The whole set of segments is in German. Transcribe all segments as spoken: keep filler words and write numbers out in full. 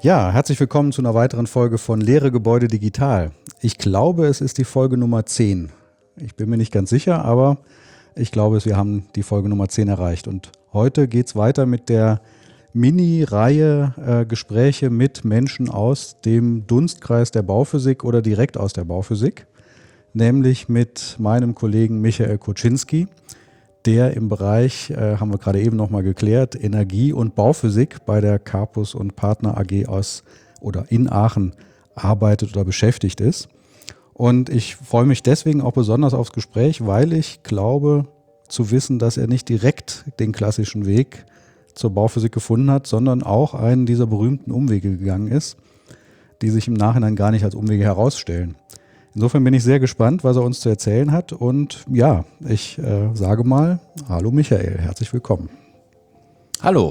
Ja, herzlich willkommen zu einer weiteren Folge von Leere Gebäude digital. Ich glaube, es ist die Folge Nummer zehn. Ich bin mir nicht ganz sicher, aber ich glaube, wir haben die Folge Nummer zehn erreicht. Und heute geht es weiter mit der Mini-Reihe äh, Gespräche mit Menschen aus dem Dunstkreis der Bauphysik oder direkt aus der Bauphysik, nämlich mit meinem Kollegen Michael Kuczynski, der im Bereich, äh, haben wir gerade eben nochmal geklärt, Energie- und Bauphysik bei der Karpus und Partner A G aus oder in Aachen arbeitet oder beschäftigt ist. Und ich freue mich deswegen auch besonders aufs Gespräch, weil ich glaube zu wissen, dass er nicht direkt den klassischen Weg zur Bauphysik gefunden hat, sondern auch einen dieser berühmten Umwege gegangen ist, die sich im Nachhinein gar nicht als Umwege herausstellen. Insofern bin ich sehr gespannt, was er uns zu erzählen hat. Und ja, ich äh, sage mal, hallo Michael, herzlich willkommen. Hallo.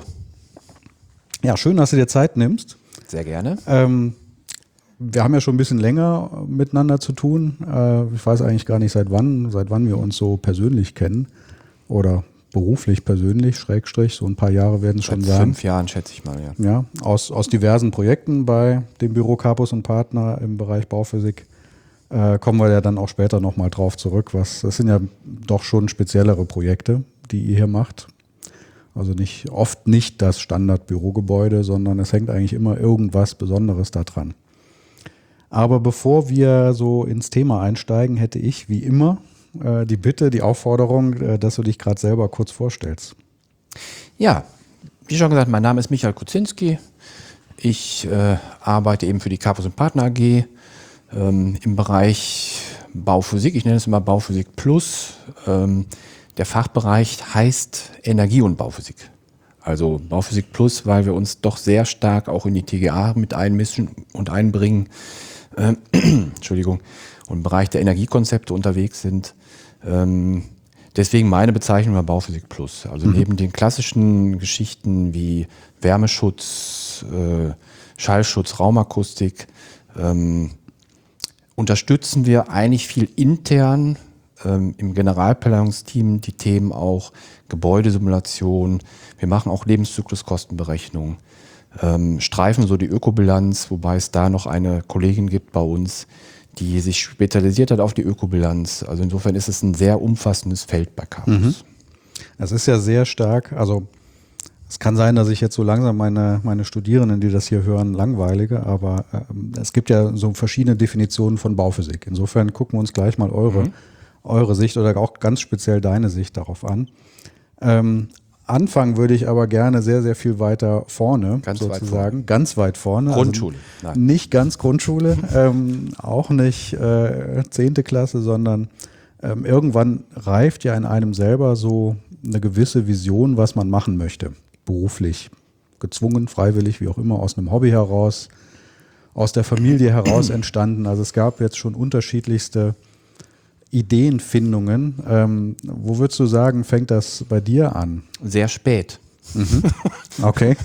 Ja, schön, dass du dir Zeit nimmst. Sehr gerne. Ähm, wir haben ja schon ein bisschen länger miteinander zu tun. Äh, ich weiß eigentlich gar nicht, seit wann, seit wann wir uns so persönlich kennen oder beruflich persönlich, Schrägstrich, so ein paar Jahre werden es schon sein. Seit fünf Jahren, schätze ich mal, ja. Ja, aus, aus diversen Projekten bei dem Büro Karpus und Partner im Bereich Bauphysik. Äh, kommen wir ja dann auch später nochmal drauf zurück. Was, das sind ja doch schon speziellere Projekte, die ihr hier macht. Also nicht, oft nicht das Standard-Bürogebäude, sondern es hängt eigentlich immer irgendwas Besonderes da dran. Aber bevor wir so ins Thema einsteigen, hätte ich wie immer äh, die Bitte, die Aufforderung, äh, dass du dich gerade selber kurz vorstellst. Ja, wie schon gesagt, mein Name ist Michael Kuczynski. Ich äh, arbeite eben für die Karpus und Partner A G ähm, im Bereich Bauphysik. Ich nenne es immer Bauphysik Plus. Ähm, der Fachbereich heißt Energie- und Bauphysik. Also Bauphysik Plus, weil wir uns doch sehr stark auch in die T G A mit einmischen und einbringen. Äh, Entschuldigung. Und im Bereich der Energiekonzepte unterwegs sind. Ähm, deswegen meine Bezeichnung war Bauphysik Plus. Also mhm. neben den klassischen Geschichten wie Wärmeschutz, äh, Schallschutz, Raumakustik, ähm, unterstützen wir eigentlich viel intern ähm, im Generalplanungsteam die Themen auch Gebäudesimulation. Wir machen auch Lebenszykluskostenberechnung, ähm, streifen so die Ökobilanz, wobei es da noch eine Kollegin gibt bei uns, die sich spezialisiert hat auf die Ökobilanz. Also insofern ist es ein sehr umfassendes Feld bei Karpus. Mhm. Es ist ja sehr stark, also es kann sein, dass ich jetzt so langsam meine, meine Studierenden, die das hier hören, langweilige, aber ähm, es gibt ja so verschiedene Definitionen von Bauphysik. Insofern gucken wir uns gleich mal eure, mhm. eure Sicht oder auch ganz speziell deine Sicht darauf an. Ähm, anfangen würde ich aber gerne sehr, sehr viel weiter vorne, ganz sozusagen. Weit vorne. Ganz weit vorne. Grundschule. Also nicht ganz Grundschule, ähm, auch nicht äh, zehnte Klasse, sondern ähm, irgendwann reift ja in einem selber so eine gewisse Vision, was man machen möchte. Beruflich, gezwungen, freiwillig, wie auch immer, aus einem Hobby heraus, aus der Familie heraus entstanden. Also es gab jetzt schon unterschiedlichste Ideenfindungen. Ähm, wo würdest du sagen, fängt das bei dir an? Sehr spät. Mhm. Okay.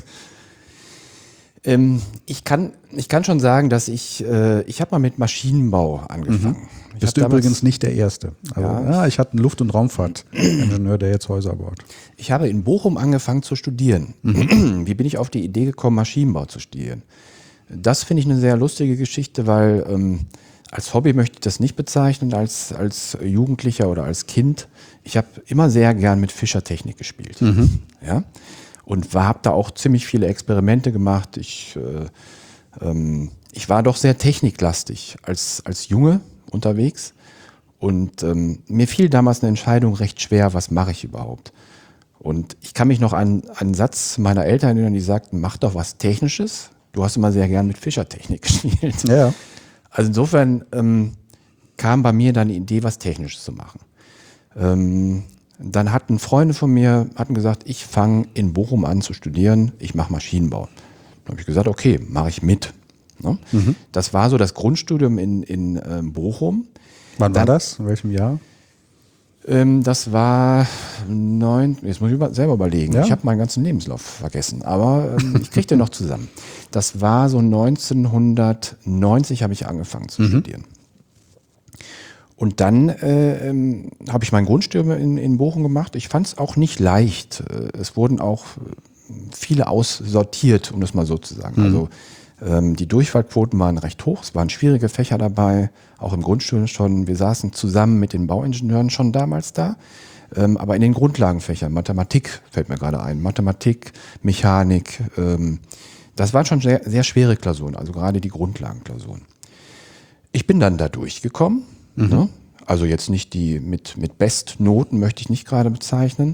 ähm, ich, kann, ich kann schon sagen, dass ich, äh, ich habe mal mit Maschinenbau angefangen. Mhm. Bist du übrigens nicht der Erste. Also, ja. ja, ich hatte einen Luft- und Raumfahrtingenieur, der jetzt Häuser baut. Ich habe in Bochum angefangen zu studieren. Mhm. Wie bin ich auf die Idee gekommen, Maschinenbau zu studieren? Das finde ich eine sehr lustige Geschichte, weil ähm, als Hobby möchte ich das nicht bezeichnen, als, als Jugendlicher oder als Kind. Ich habe immer sehr gern mit Fischertechnik gespielt. Mhm. Ja? Und habe da auch ziemlich viele Experimente gemacht. Ich, äh, ähm, ich war doch sehr techniklastig als, als Junge unterwegs. Und ähm, mir fiel damals eine Entscheidung recht schwer, was mache ich überhaupt? Und ich kann mich noch an, an einen Satz meiner Eltern erinnern, die sagten, mach doch was Technisches. Du hast immer sehr gern mit Fischertechnik gespielt. Ja. Also insofern ähm, kam bei mir dann die Idee, was Technisches zu machen. Ähm, dann hatten Freunde von mir hatten gesagt, ich fange in Bochum an zu studieren, ich mache Maschinenbau. Dann habe ich gesagt, okay, mache ich mit. Ne? Mhm. Das war so das Grundstudium in, in ähm, Bochum. Wann dann, war das? In welchem Jahr? Ähm, das war neun, jetzt muss ich über, selber überlegen. Ja? Ich habe meinen ganzen Lebenslauf vergessen, aber ähm, ich kriege den noch zusammen. Das war so neunzehnhundertneunzig habe ich angefangen zu mhm. studieren. Und dann äh, ähm, habe ich mein Grundstudium in, in Bochum gemacht. Ich fand es auch nicht leicht. Es wurden auch viele aussortiert, um das mal so zu sagen. Mhm. Also Ähm, die Durchfallquoten waren recht hoch, es waren schwierige Fächer dabei, auch im Grundstudium schon. Wir saßen zusammen mit den Bauingenieuren schon damals da, ähm, aber in den Grundlagenfächern, Mathematik fällt mir gerade ein, Mathematik, Mechanik, ähm, das waren schon sehr, sehr schwere Klausuren, also gerade die Grundlagenklausuren. Ich bin dann da durchgekommen, mhm. ne? Also jetzt nicht die mit, mit Bestnoten, möchte ich nicht gerade bezeichnen.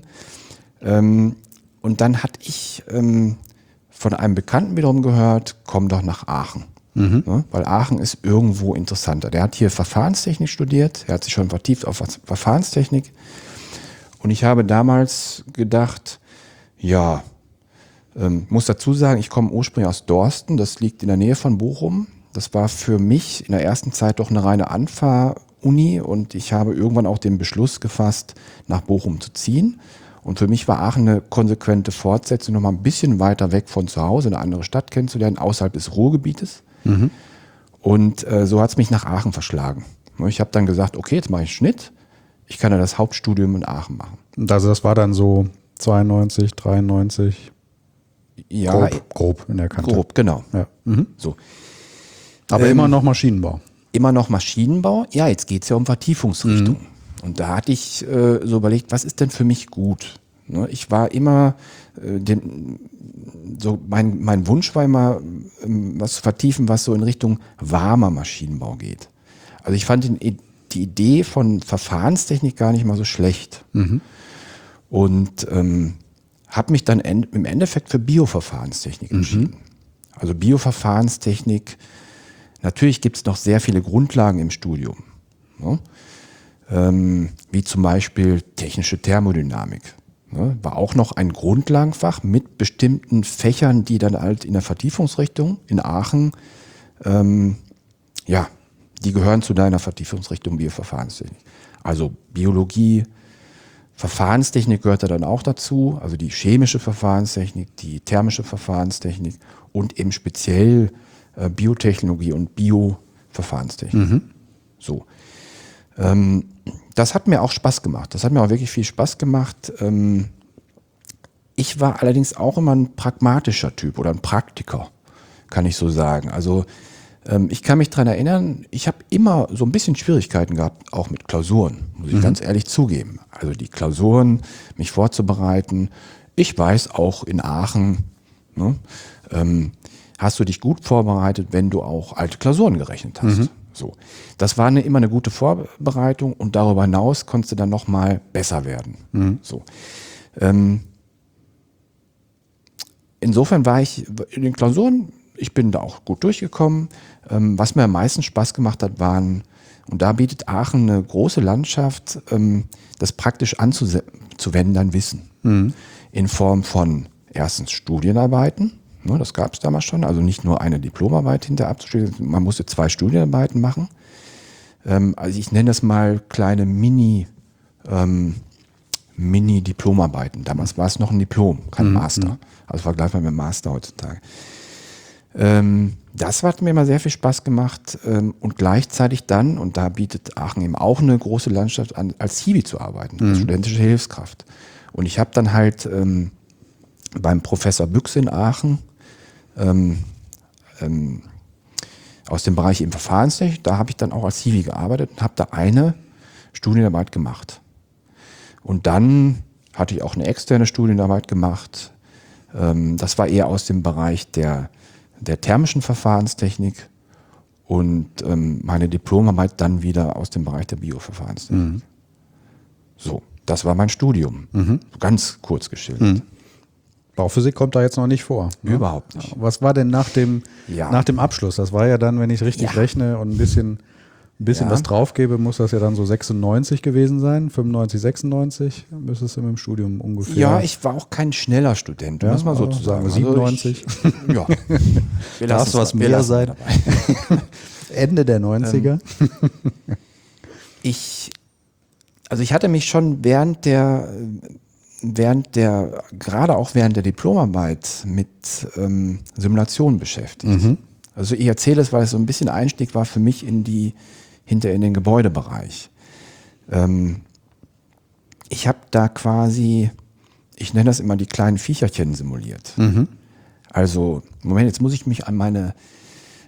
Ähm, und dann hatte ich ähm, von einem Bekannten wiederum gehört, komm doch nach Aachen. Mhm. Ne? Weil Aachen ist irgendwo interessanter. Der hat hier Verfahrenstechnik studiert, er hat sich schon vertieft auf Verfahrenstechnik. Und ich habe damals gedacht, ja, ähm, muss dazu sagen, ich komme ursprünglich aus Dorsten, das liegt in der Nähe von Bochum. Das war für mich in der ersten Zeit doch eine reine Anfahr-Uni und ich habe irgendwann auch den Beschluss gefasst, nach Bochum zu ziehen. Und für mich war Aachen eine konsequente Fortsetzung, nochmal ein bisschen weiter weg von zu Hause, eine andere Stadt kennenzulernen, außerhalb des Ruhrgebietes. Mhm. Und äh, so hat es mich nach Aachen verschlagen. Ich habe dann gesagt, okay, jetzt mache ich Schnitt. Ich kann ja das Hauptstudium in Aachen machen. Und also das war dann so zweiundneunzig, dreiundneunzig? Ja, grob, grob in der Kante. Grob, genau. Ja. Mhm. So. Aber ähm, immer noch Maschinenbau. Immer noch Maschinenbau. Ja, jetzt geht es ja um Vertiefungsrichtung. Mhm. Und da hatte ich äh, so überlegt, was ist denn für mich gut? Ne, ich war immer, äh, den, so mein, mein Wunsch war immer, ähm, was zu vertiefen, was so in Richtung warmer Maschinenbau geht. Also ich fand den, die Idee von Verfahrenstechnik gar nicht mal so schlecht. Mhm. Und ähm, habe mich dann end, im Endeffekt für Bioverfahrenstechnik entschieden. Mhm. Also Bioverfahrenstechnik, natürlich gibt es noch sehr viele Grundlagen im Studium. Ne? Ähm, wie zum Beispiel technische Thermodynamik. Ne? War auch noch ein Grundlagenfach mit bestimmten Fächern, die dann halt in der Vertiefungsrichtung in Aachen, ähm, ja, die gehören zu deiner Vertiefungsrichtung Bioverfahrenstechnik. Also Biologie, Verfahrenstechnik gehört da dann auch dazu, also die chemische Verfahrenstechnik, die thermische Verfahrenstechnik und eben speziell äh, Biotechnologie und Bioverfahrenstechnik. Mhm. So. Ähm, das hat mir auch Spaß gemacht. Das hat mir auch wirklich viel Spaß gemacht. Ähm, ich war allerdings auch immer ein pragmatischer Typ oder ein Praktiker, kann ich so sagen. Also ähm, ich kann mich daran erinnern, ich habe immer so ein bisschen Schwierigkeiten gehabt, auch mit Klausuren, muss ich mhm. ganz ehrlich zugeben. Also die Klausuren, mich vorzubereiten. Ich weiß auch in Aachen, ne, ähm, hast du dich gut vorbereitet, wenn du auch alte Klausuren gerechnet hast. Mhm. So. Das war eine, immer eine gute Vorbereitung und darüber hinaus konntest du dann nochmal besser werden. Mhm. So. Ähm, insofern war ich in den Klausuren, ich bin da auch gut durchgekommen. Ähm, was mir am meisten Spaß gemacht hat, waren, und da bietet Aachen eine große Landschaft, ähm, das praktisch anzuwenden, dein Wissen. Mhm. In Form von erstens Studienarbeiten. Ne, das gab es damals schon, also nicht nur eine Diplomarbeit hinter abzuschließen, man musste zwei Studienarbeiten machen. Ähm, also ich nenne das mal kleine Mini, ähm, Mini-Diplomarbeiten. Damals war es noch ein Diplom, kein mhm. Master. Also vergleichbar mit dem Master heutzutage. Ähm, das hat mir immer sehr viel Spaß gemacht ähm, und gleichzeitig dann, und da bietet Aachen eben auch eine große Landschaft an, als Hiwi zu arbeiten, mhm. als studentische Hilfskraft. Und ich habe dann halt ähm, beim Professor Büchse in Aachen Ähm, ähm, aus dem Bereich im Verfahrenstechnik, da habe ich dann auch als Hiwi gearbeitet und habe da eine Studienarbeit gemacht. Und dann hatte ich auch eine externe Studienarbeit gemacht. Ähm, das war eher aus dem Bereich der, der thermischen Verfahrenstechnik und ähm, meine Diplomarbeit dann wieder aus dem Bereich der Bioverfahrenstechnik. Mhm. So, das war mein Studium. Mhm. Ganz kurz geschildert. Mhm. Bauphysik kommt da jetzt noch nicht vor. Ne? Überhaupt nicht. Was war denn nach dem, ja. nach dem Abschluss? Das war ja dann, wenn ich richtig ja. rechne und ein bisschen, ein bisschen ja. was draufgebe, muss das ja dann so sechsundneunzig gewesen sein, fünfundneunzig, sechsundneunzig müsste es im Studium ungefähr. Ja, ich war auch kein schneller Student, um ja, das mal so zu sagen. siebenundneunzig. Also ich, ja. Wir Darf es was mehr sein? Ende der neunziger. Ähm, ich, also ich hatte mich schon während der während der, gerade auch während der Diplomarbeit mit ähm, Simulationen beschäftigt. Mhm. Also ich erzähle es, weil es so ein bisschen Einstieg war für mich in die, hinter in den Gebäudebereich. Ähm, ich habe da quasi, ich nenne das immer die kleinen Viecherchen simuliert. Mhm. Also, Moment, jetzt muss ich mich an meine,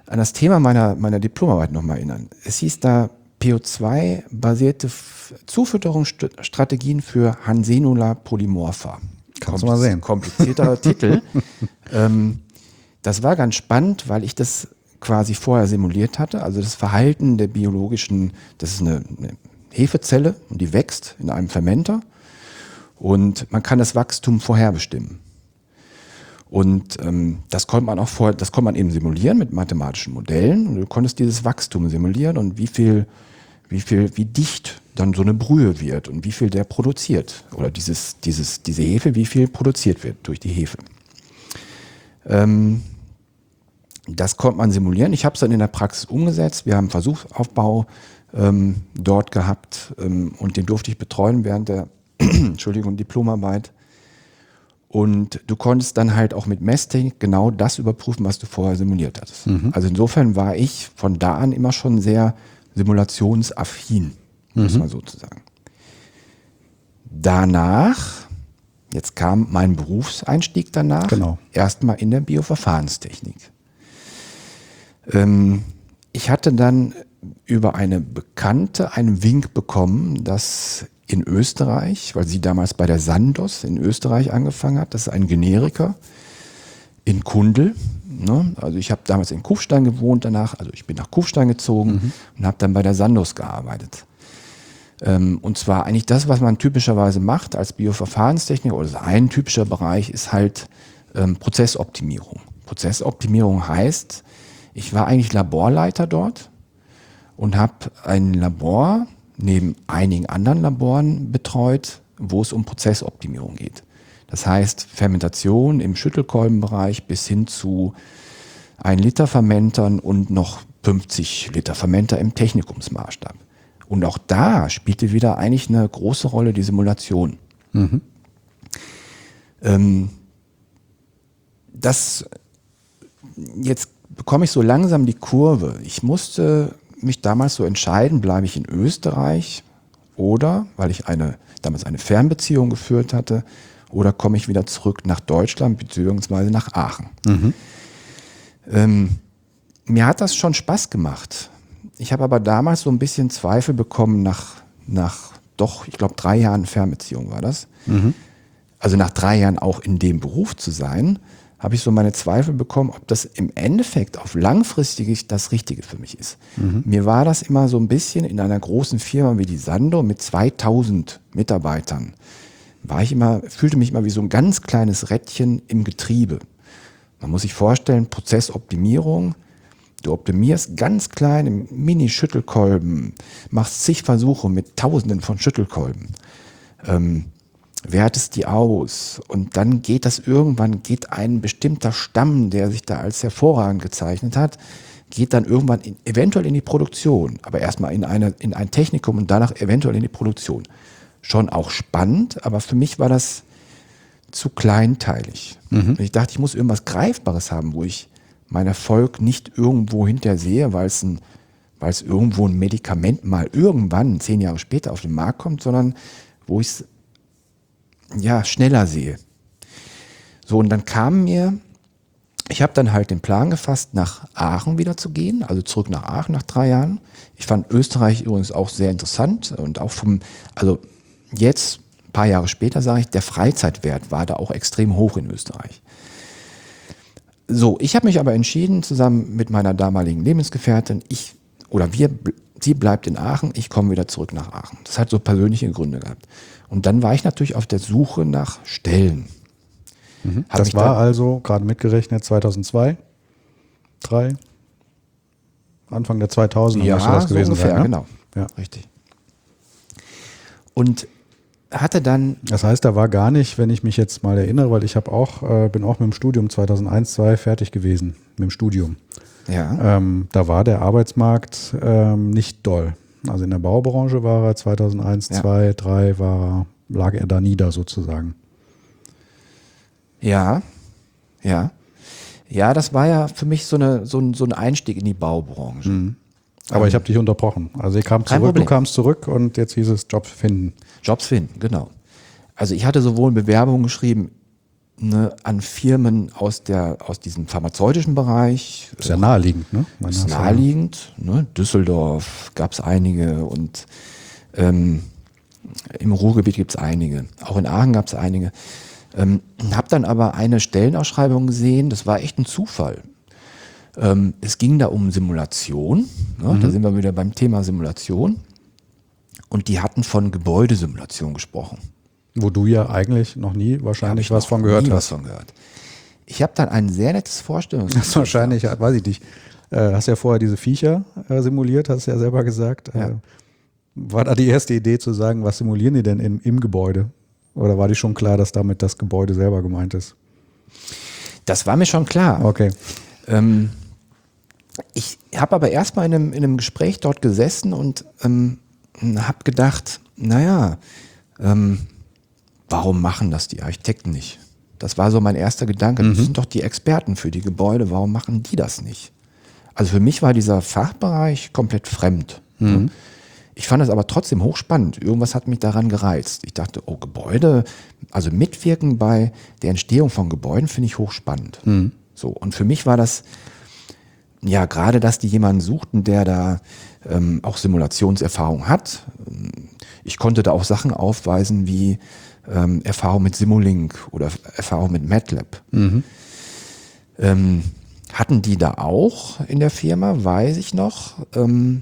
an das Thema meiner, meiner Diplomarbeit nochmal erinnern. Es hieß da P O zwei basierte Zufütterungsstrategien für Hansenula polymorpha. Kannst du mal sehen. Komplizierter Titel. Ähm, das war ganz spannend, weil ich das quasi vorher simuliert hatte. Also das Verhalten der biologischen, das ist eine, eine Hefezelle und die wächst in einem Fermenter und man kann das Wachstum vorherbestimmen. Und ähm, das konnte man auch vor, das konnte man eben simulieren mit mathematischen Modellen und du konntest dieses Wachstum simulieren und wie viel, wie viel, wie dicht dann so eine Brühe wird und wie viel der produziert oder dieses, dieses, diese Hefe, wie viel produziert wird durch die Hefe. Ähm, das konnte man simulieren. Ich habe es dann in der Praxis umgesetzt. Wir haben einen Versuchsaufbau ähm, dort gehabt ähm, und den durfte ich betreuen während der Entschuldigung, Diplomarbeit. Und du konntest dann halt auch mit Messtechnik genau das überprüfen, was du vorher simuliert hattest. Mhm. Also insofern war ich von da an immer schon sehr simulationsaffin, muss mhm. man sozusagen. Danach, jetzt kam mein Berufseinstieg danach, genau. erstmal in der Bioverfahrenstechnik. Ähm, ich hatte dann über eine Bekannte einen Wink bekommen, dass in Österreich, weil sie damals bei der Sandoz in Österreich angefangen hat, das ist ein Generiker in Kundl. Ne? Also ich habe damals in Kufstein gewohnt danach, also ich bin nach Kufstein gezogen mhm. und habe dann bei der Sandoz gearbeitet. Ähm, und zwar eigentlich das, was man typischerweise macht als Bioverfahrenstechniker, oder ein typischer Bereich ist halt ähm, Prozessoptimierung. Prozessoptimierung heißt, ich war eigentlich Laborleiter dort und habe ein Labor neben einigen anderen Laboren betreut, wo es um Prozessoptimierung geht. Das heißt Fermentation im Schüttelkolbenbereich bis hin zu ein Liter Fermentern und noch fünfzig Liter Fermenter im Technikumsmaßstab. Und auch da spielte wieder eigentlich eine große Rolle die Simulation. Mhm. Ähm, das, jetzt bekomme ich so langsam die Kurve. Ich musste mich damals so entscheiden, bleibe ich in Österreich oder, weil ich eine, damals eine Fernbeziehung geführt hatte, oder komme ich wieder zurück nach Deutschland beziehungsweise nach Aachen. Mhm. Ähm, mir hat das schon Spaß gemacht. Ich habe aber damals so ein bisschen Zweifel bekommen nach, nach doch, ich glaube, drei Jahren Fernbeziehung war das. Mhm. Also nach drei Jahren auch in dem Beruf zu sein, habe ich so meine Zweifel bekommen, ob das im Endeffekt auf langfristig das Richtige für mich ist. Mhm. Mir war das immer so ein bisschen in einer großen Firma wie die Sandoz mit zweitausend Mitarbeitern, war ich immer, fühlte mich immer wie so ein ganz kleines Rädchen im Getriebe. Man muss sich vorstellen, Prozessoptimierung, du optimierst ganz klein im Mini-Schüttelkolben, machst zig Versuche mit Tausenden von Schüttelkolben. Ähm, wertest die aus und dann geht das irgendwann, geht ein bestimmter Stamm, der sich da als hervorragend gezeichnet hat, geht dann irgendwann in, eventuell in die Produktion, aber erstmal in, eine, in ein Technikum und danach eventuell in die Produktion. Schon auch spannend, aber für mich war das zu kleinteilig. Mhm. Und ich dachte, ich muss irgendwas Greifbares haben, wo ich meinen Erfolg nicht irgendwo hinterher sehe, weil es ein, weil es irgendwo ein Medikament mal irgendwann, zehn Jahre später auf den Markt kommt, sondern wo ich es ja, schneller sehe. So, und dann kam mir, ich habe dann halt den Plan gefasst, nach Aachen wieder zu gehen, also zurück nach Aachen nach drei Jahren. Ich fand Österreich übrigens auch sehr interessant und auch vom, also jetzt, ein paar Jahre später sage ich, der Freizeitwert war da auch extrem hoch in Österreich. So, ich habe mich aber entschieden, zusammen mit meiner damaligen Lebensgefährtin, ich oder wir, sie bleibt in Aachen, ich komme wieder zurück nach Aachen. Das hat so persönliche Gründe gehabt. Und dann war ich natürlich auf der Suche nach Stellen. Mhm. Das war da also, gerade mitgerechnet, zweitausendzwei, drei, Anfang der zweitausender ja, müsste das gewesen so ungefähr, sein. Ne? Genau, ja. Richtig. Und hatte dann... Das heißt, da war gar nicht, wenn ich mich jetzt mal erinnere, weil ich habe auch, äh, bin auch mit dem Studium zweitausendeins, zweitausendzwei fertig gewesen, mit dem Studium. Ja. Ähm, da war der Arbeitsmarkt ähm, nicht doll. Also in der Baubranche war er zweitausendeins, ja. zwei, drei war, lag er da nieder sozusagen. Ja, ja. Ja, das war ja für mich so, eine, so, ein, so ein Einstieg in die Baubranche. Mhm. Aber ähm, ich habe dich unterbrochen. Also ich kam zurück, Problem. du kamst zurück und jetzt hieß es Jobs finden. Jobs finden, genau. Also ich hatte sowohl Bewerbungen geschrieben ne, an Firmen aus, der, aus diesem pharmazeutischen Bereich. Ist ja naheliegend, ne? Meine Ist naheliegend. Ne? Düsseldorf gab es einige und ähm, im Ruhrgebiet gibt es einige. Auch in Aachen gab es einige. Ähm, habe dann aber eine Stellenausschreibung gesehen, das war echt ein Zufall. Ähm, es ging da um Simulation, ne? Mhm. Da sind wir wieder beim Thema Simulation. Und die hatten von Gebäudesimulation gesprochen. Wo du ja eigentlich noch nie wahrscheinlich Hab ich was noch von gehört nie hast. was von gehört. Ich habe dann ein sehr nettes Vorstellungsgespräch. Das ist wahrscheinlich, weiß ich nicht. Äh, hast ja vorher diese Viecher äh, simuliert, hast du ja selber gesagt. Ja. Äh, war da die erste Idee zu sagen, was simulieren die denn im, im Gebäude? Oder war dir schon klar, dass damit das Gebäude selber gemeint ist? Das war mir schon klar. Okay. Ähm, ich habe aber erstmal in einem, in einem Gespräch dort gesessen und ähm, habe gedacht, naja, ähm, warum machen das die Architekten nicht? Das war so mein erster Gedanke. Mhm. Das sind doch die Experten für die Gebäude, warum machen die das nicht? Also für mich war dieser Fachbereich komplett fremd. Mhm. Ich fand es aber trotzdem hochspannend. Irgendwas hat mich daran gereizt. Ich dachte, oh, Gebäude, also mitwirken bei der Entstehung von Gebäuden finde ich hochspannend. Mhm. So, und für mich war das, ja, gerade, dass die jemanden suchten, der da ähm, auch Simulationserfahrung hat. Ich konnte da auch Sachen aufweisen wie ähm, Erfahrung mit Simulink oder Erfahrung mit MATLAB. Mhm. Ähm, hatten die da auch in der Firma, weiß ich noch. Ähm,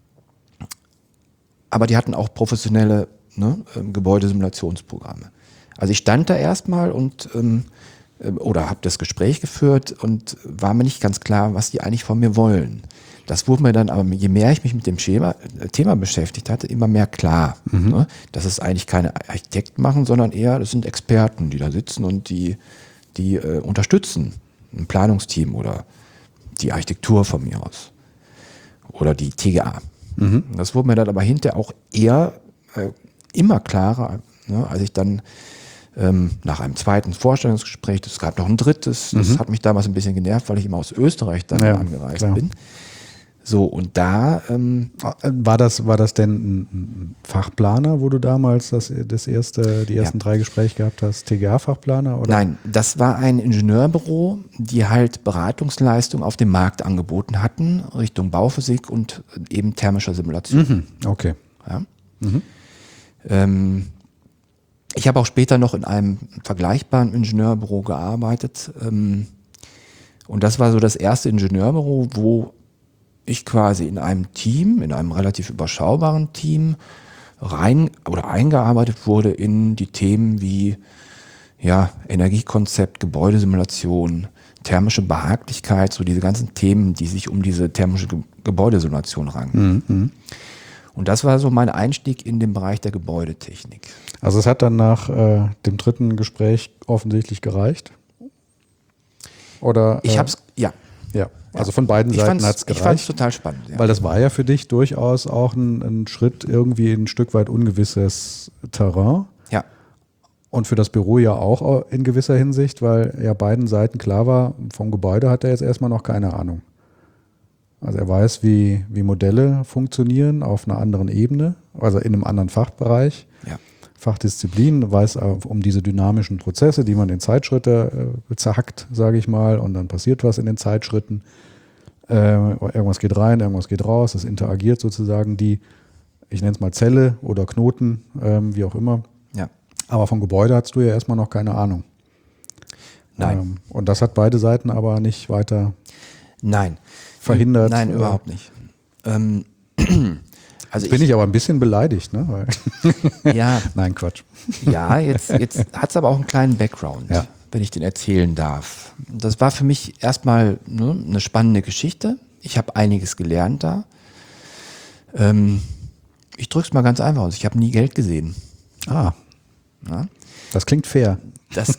aber die hatten auch professionelle ne, ähm, Gebäudesimulationsprogramme. Also ich stand da erstmal und ähm, oder habe das Gespräch geführt und war mir nicht ganz klar, was die eigentlich von mir wollen. Das wurde mir dann aber, je mehr ich mich mit dem Schema, Thema beschäftigt hatte, immer mehr klar. Mhm. Ne? Dass es eigentlich keine Architekten machen, sondern eher, das sind Experten, die da sitzen und die, die äh, unterstützen. Ein Planungsteam oder die Architektur von mir aus. Oder die T G A. Mhm. Das wurde mir dann aber hinterher auch eher äh, immer klarer, ne? Als ich dann ähm, nach einem zweiten Vorstellungsgespräch, es gab noch ein drittes, das mhm. hat mich damals ein bisschen genervt, weil ich immer aus Österreich dann ja, angereist klar. bin. So, und da ähm, war das, war das denn ein Fachplaner, wo du damals das, das erste, die ersten ja. drei Gespräche gehabt hast? T G A-Fachplaner? Oder? Nein, das war ein Ingenieurbüro, die halt Beratungsleistung auf dem Markt angeboten hatten, Richtung Bauphysik und eben thermischer Simulation. Mhm. Okay. Ja. Mhm. Ähm, ich habe auch später noch in einem vergleichbaren Ingenieurbüro gearbeitet. Ähm, und das war so das erste Ingenieurbüro, wo ich quasi in einem Team, in einem relativ überschaubaren Team rein oder eingearbeitet wurde in die Themen wie ja, Energiekonzept, Gebäudesimulation, thermische Behaglichkeit, so diese ganzen Themen, die sich um diese thermische Ge- Gebäudesimulation ranken. Mhm. Und das war so mein Einstieg in den Bereich der Gebäudetechnik. Also es hat dann nach äh, dem dritten Gespräch offensichtlich gereicht? Oder? Ich äh, hab's, ja. Ja, also von beiden ich Seiten hat es gereicht. Ich fand es total spannend. Ja. Weil das war ja für dich durchaus auch ein, ein Schritt irgendwie in ein Stück weit ungewisses Terrain. Ja. Und für das Büro ja auch in gewisser Hinsicht, weil ja beiden Seiten klar war, vom Gebäude hat er jetzt erstmal noch keine Ahnung. Also er weiß, wie, wie Modelle funktionieren auf einer anderen Ebene, also in einem anderen Fachbereich. Ja. Fachdisziplin, weiß um diese dynamischen Prozesse, die man in Zeitschritte äh, zerhackt, sage ich mal, und dann passiert was in den Zeitschritten. Äh, irgendwas geht rein, irgendwas geht raus, es interagiert sozusagen die, ich nenne es mal Zelle oder Knoten, ähm, wie auch immer. Ja. Aber vom Gebäude hast du ja erstmal noch keine Ahnung. Nein. Ähm, und das hat beide Seiten aber nicht weiter Nein. verhindert. Nein, überhaupt nicht. Ähm, Also bin ich, ich aber ein bisschen beleidigt, ne? Weil ja. Nein, Quatsch. Ja, jetzt, jetzt hat es aber auch einen kleinen Background, ja. wenn ich den erzählen darf. Das war für mich erstmal ne, eine spannende Geschichte. Ich habe einiges gelernt da. Ähm, ich drücke es mal ganz einfach aus. Ich habe nie Geld gesehen. Ah. Ja? Das klingt fair. Das,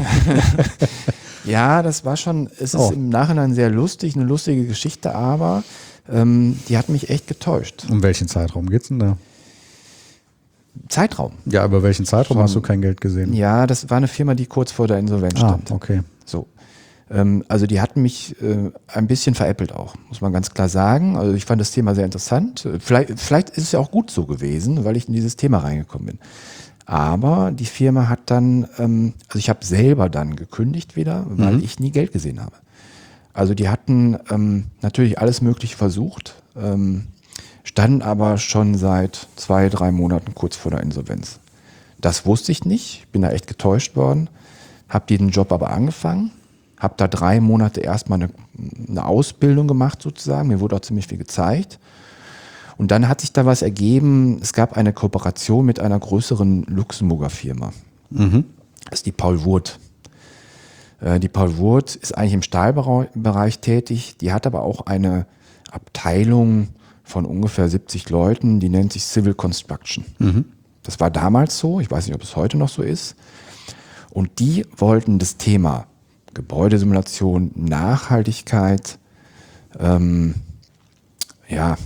ja, das war schon, es ist oh. im Nachhinein sehr lustig, eine lustige Geschichte, aber Ähm, die hat mich echt getäuscht. Um welchen Zeitraum geht's denn da? Zeitraum. Ja, über welchen Zeitraum Von, hast du kein Geld gesehen? Ja, das war eine Firma, die kurz vor der Insolvenz stand. Ah, okay. So. Ähm, also die hatten mich äh, ein bisschen veräppelt auch, muss man ganz klar sagen. Also ich fand das Thema sehr interessant. Vielleicht, vielleicht ist es ja auch gut so gewesen, weil ich in dieses Thema reingekommen bin. Aber die Firma hat dann, ähm, also ich habe selber dann gekündigt wieder, weil Mhm. ich nie Geld gesehen habe. Also die hatten ähm, natürlich alles Mögliche versucht, ähm, standen aber schon seit zwei, drei Monaten kurz vor der Insolvenz. Das wusste ich nicht, bin da echt getäuscht worden, habe den Job aber angefangen, habe da drei Monate erstmal eine, eine Ausbildung gemacht sozusagen, mir wurde auch ziemlich viel gezeigt. Und dann hat sich da was ergeben, es gab eine Kooperation mit einer größeren Luxemburger Firma. Mhm. Das ist die Paul Wurth. Äh, Die Paul Wurth ist eigentlich im Stahlbereich tätig, die hat aber auch eine Abteilung von ungefähr siebzig Leuten, die nennt sich Civil Construction. Mhm. Das war damals so, ich weiß nicht, ob es heute noch so ist. Und die wollten das Thema Gebäudesimulation, Nachhaltigkeit, ähm, ja,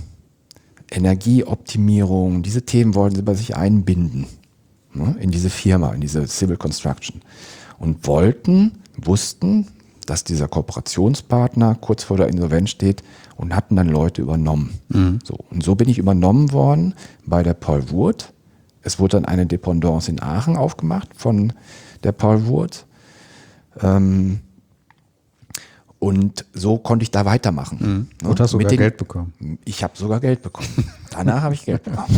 Energieoptimierung, diese Themen wollten sie bei sich einbinden, ne, in diese Firma, in diese Civil Construction. Und wollten, wussten, dass dieser Kooperationspartner kurz vor der Insolvenz steht und hatten dann Leute übernommen. Mhm. So, und so bin ich übernommen worden bei der Paul Wurth. Es wurde dann eine Dependance in Aachen aufgemacht von der Paul Wurth. Ähm, und so konnte ich da weitermachen. Mhm. Ne? Und hast sogar Mit den- Geld bekommen. Ich habe sogar Geld bekommen. Danach habe ich Geld bekommen.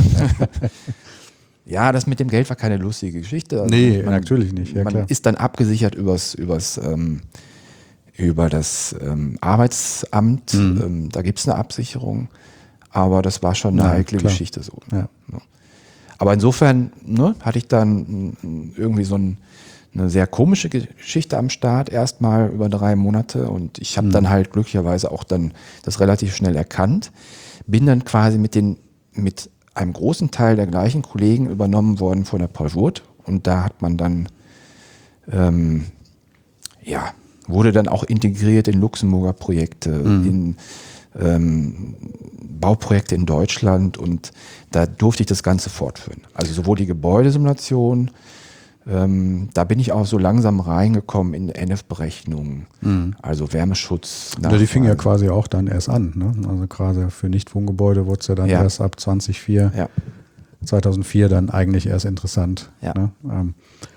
Ja, das mit dem Geld war keine lustige Geschichte. Also Nee, natürlich nicht, ja, man klar. ist dann abgesichert übers, übers, ähm, über das ähm, Arbeitsamt. Mhm. Ähm, da gibt es eine Absicherung. Aber das war schon eine Nein, heikle klar. Geschichte so. Ja. Aber insofern ne, hatte ich dann mm, irgendwie so ein, eine sehr komische Geschichte am Start, erstmal über drei Monate. Und ich habe dann halt glücklicherweise auch dann das relativ schnell erkannt. Bin dann quasi mit, den, mit einem großen Teil der gleichen Kollegen übernommen worden von der Paul Wurth. Und da hat man dann, ähm, ja, wurde dann auch integriert in Luxemburger Projekte, in ähm, Bauprojekte in Deutschland und da durfte ich das Ganze fortführen. Also sowohl die Gebäudesimulation, ähm, da bin ich auch so langsam reingekommen in N F-Berechnungen, also Wärmeschutz. Ja, die fing ja Nachweisen. quasi auch dann erst an. Ne? Also gerade für Nichtwohngebäude wurde es ja dann Ja. erst ab zweitausendvier, Ja, zweitausendvier dann eigentlich erst interessant. Ja. Ne? Ähm,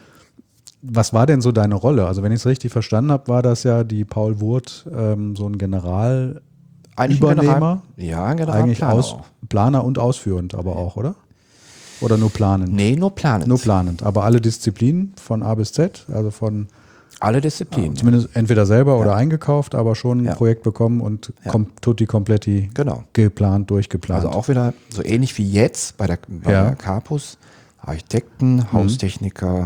was war denn so deine Rolle? Also wenn ich es richtig verstanden habe, war das ja die Paul Wurth ähm, so ein General eigentlich ein Übernehmer? General, ja, ein eigentlich Generalplaner aus, auch. Planer und ausführend aber auch, oder? Oder nur planend? Nee, nur planend. Nur planend. Aber alle Disziplinen von A bis Z, also von Alle Disziplinen. zumindest entweder selber oder eingekauft, aber schon ein Ja. Projekt bekommen und Ja. kom tutti kompletti Genau. geplant, durchgeplant. Also auch wieder so ähnlich wie jetzt bei der, bei Ja. der Carpus. Architekten, Haustechniker.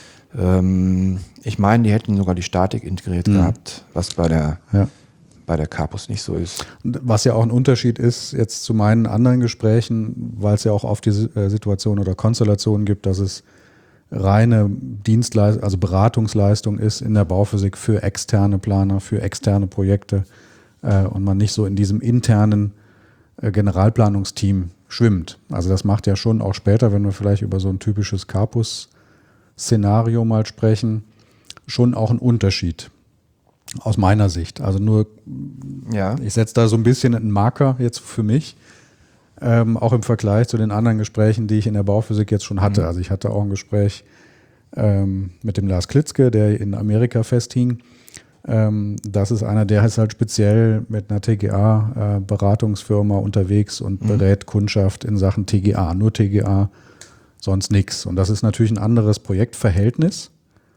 Ähm, ich meine, die hätten sogar die Statik integriert gehabt, was bei der, ja. bei der Carpus nicht so ist. Was ja auch ein Unterschied ist jetzt zu meinen anderen Gesprächen, weil es ja auch oft die äh, Situation oder Konstellation gibt, dass es reine Dienstleistung, also Beratungsleistung ist in der Bauphysik für externe Planer, für externe Projekte äh, und man nicht so in diesem internen äh, Generalplanungsteam schwimmt. Also das macht ja schon auch später, wenn wir vielleicht über so ein typisches Carpus-Szenario mal sprechen, schon auch einen Unterschied. Aus meiner Sicht. Also nur, Ja. ich setze da so ein bisschen einen Marker jetzt für mich, ähm, auch im Vergleich zu den anderen Gesprächen, die ich in der Bauphysik jetzt schon hatte. Also ich hatte auch ein Gespräch ähm, mit dem Lars Klitzke, der in Amerika festhing. Ähm, das ist einer, der ist halt speziell mit einer T G A-Beratungsfirma unterwegs und berät Kundschaft in Sachen T G A, nur T G A, sonst nichts. Und das ist natürlich ein anderes Projektverhältnis,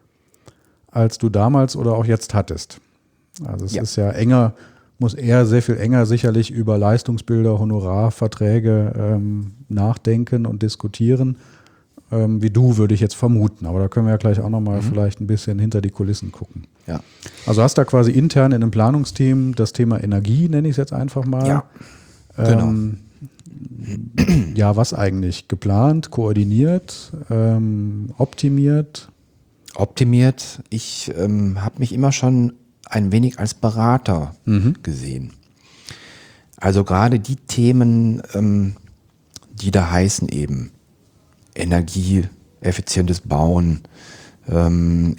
als du damals oder auch jetzt hattest. Also es Ja. ist ja enger, muss eher sehr viel enger sicherlich über Leistungsbilder, Honorarverträge ähm, nachdenken und diskutieren, ähm, wie du, würde ich jetzt vermuten. Aber da können wir ja gleich auch nochmal vielleicht ein bisschen hinter die Kulissen gucken. Ja. Also hast da quasi intern in einem Planungsteam das Thema Energie, nenne ich es jetzt einfach mal. Ja. Ähm, ja, was eigentlich? Geplant, koordiniert, ähm, optimiert? Optimiert. Ich ähm, habe mich immer schon ein wenig als Berater gesehen. Also gerade die Themen, ähm, die da heißen eben energieeffizientes Bauen, ähm,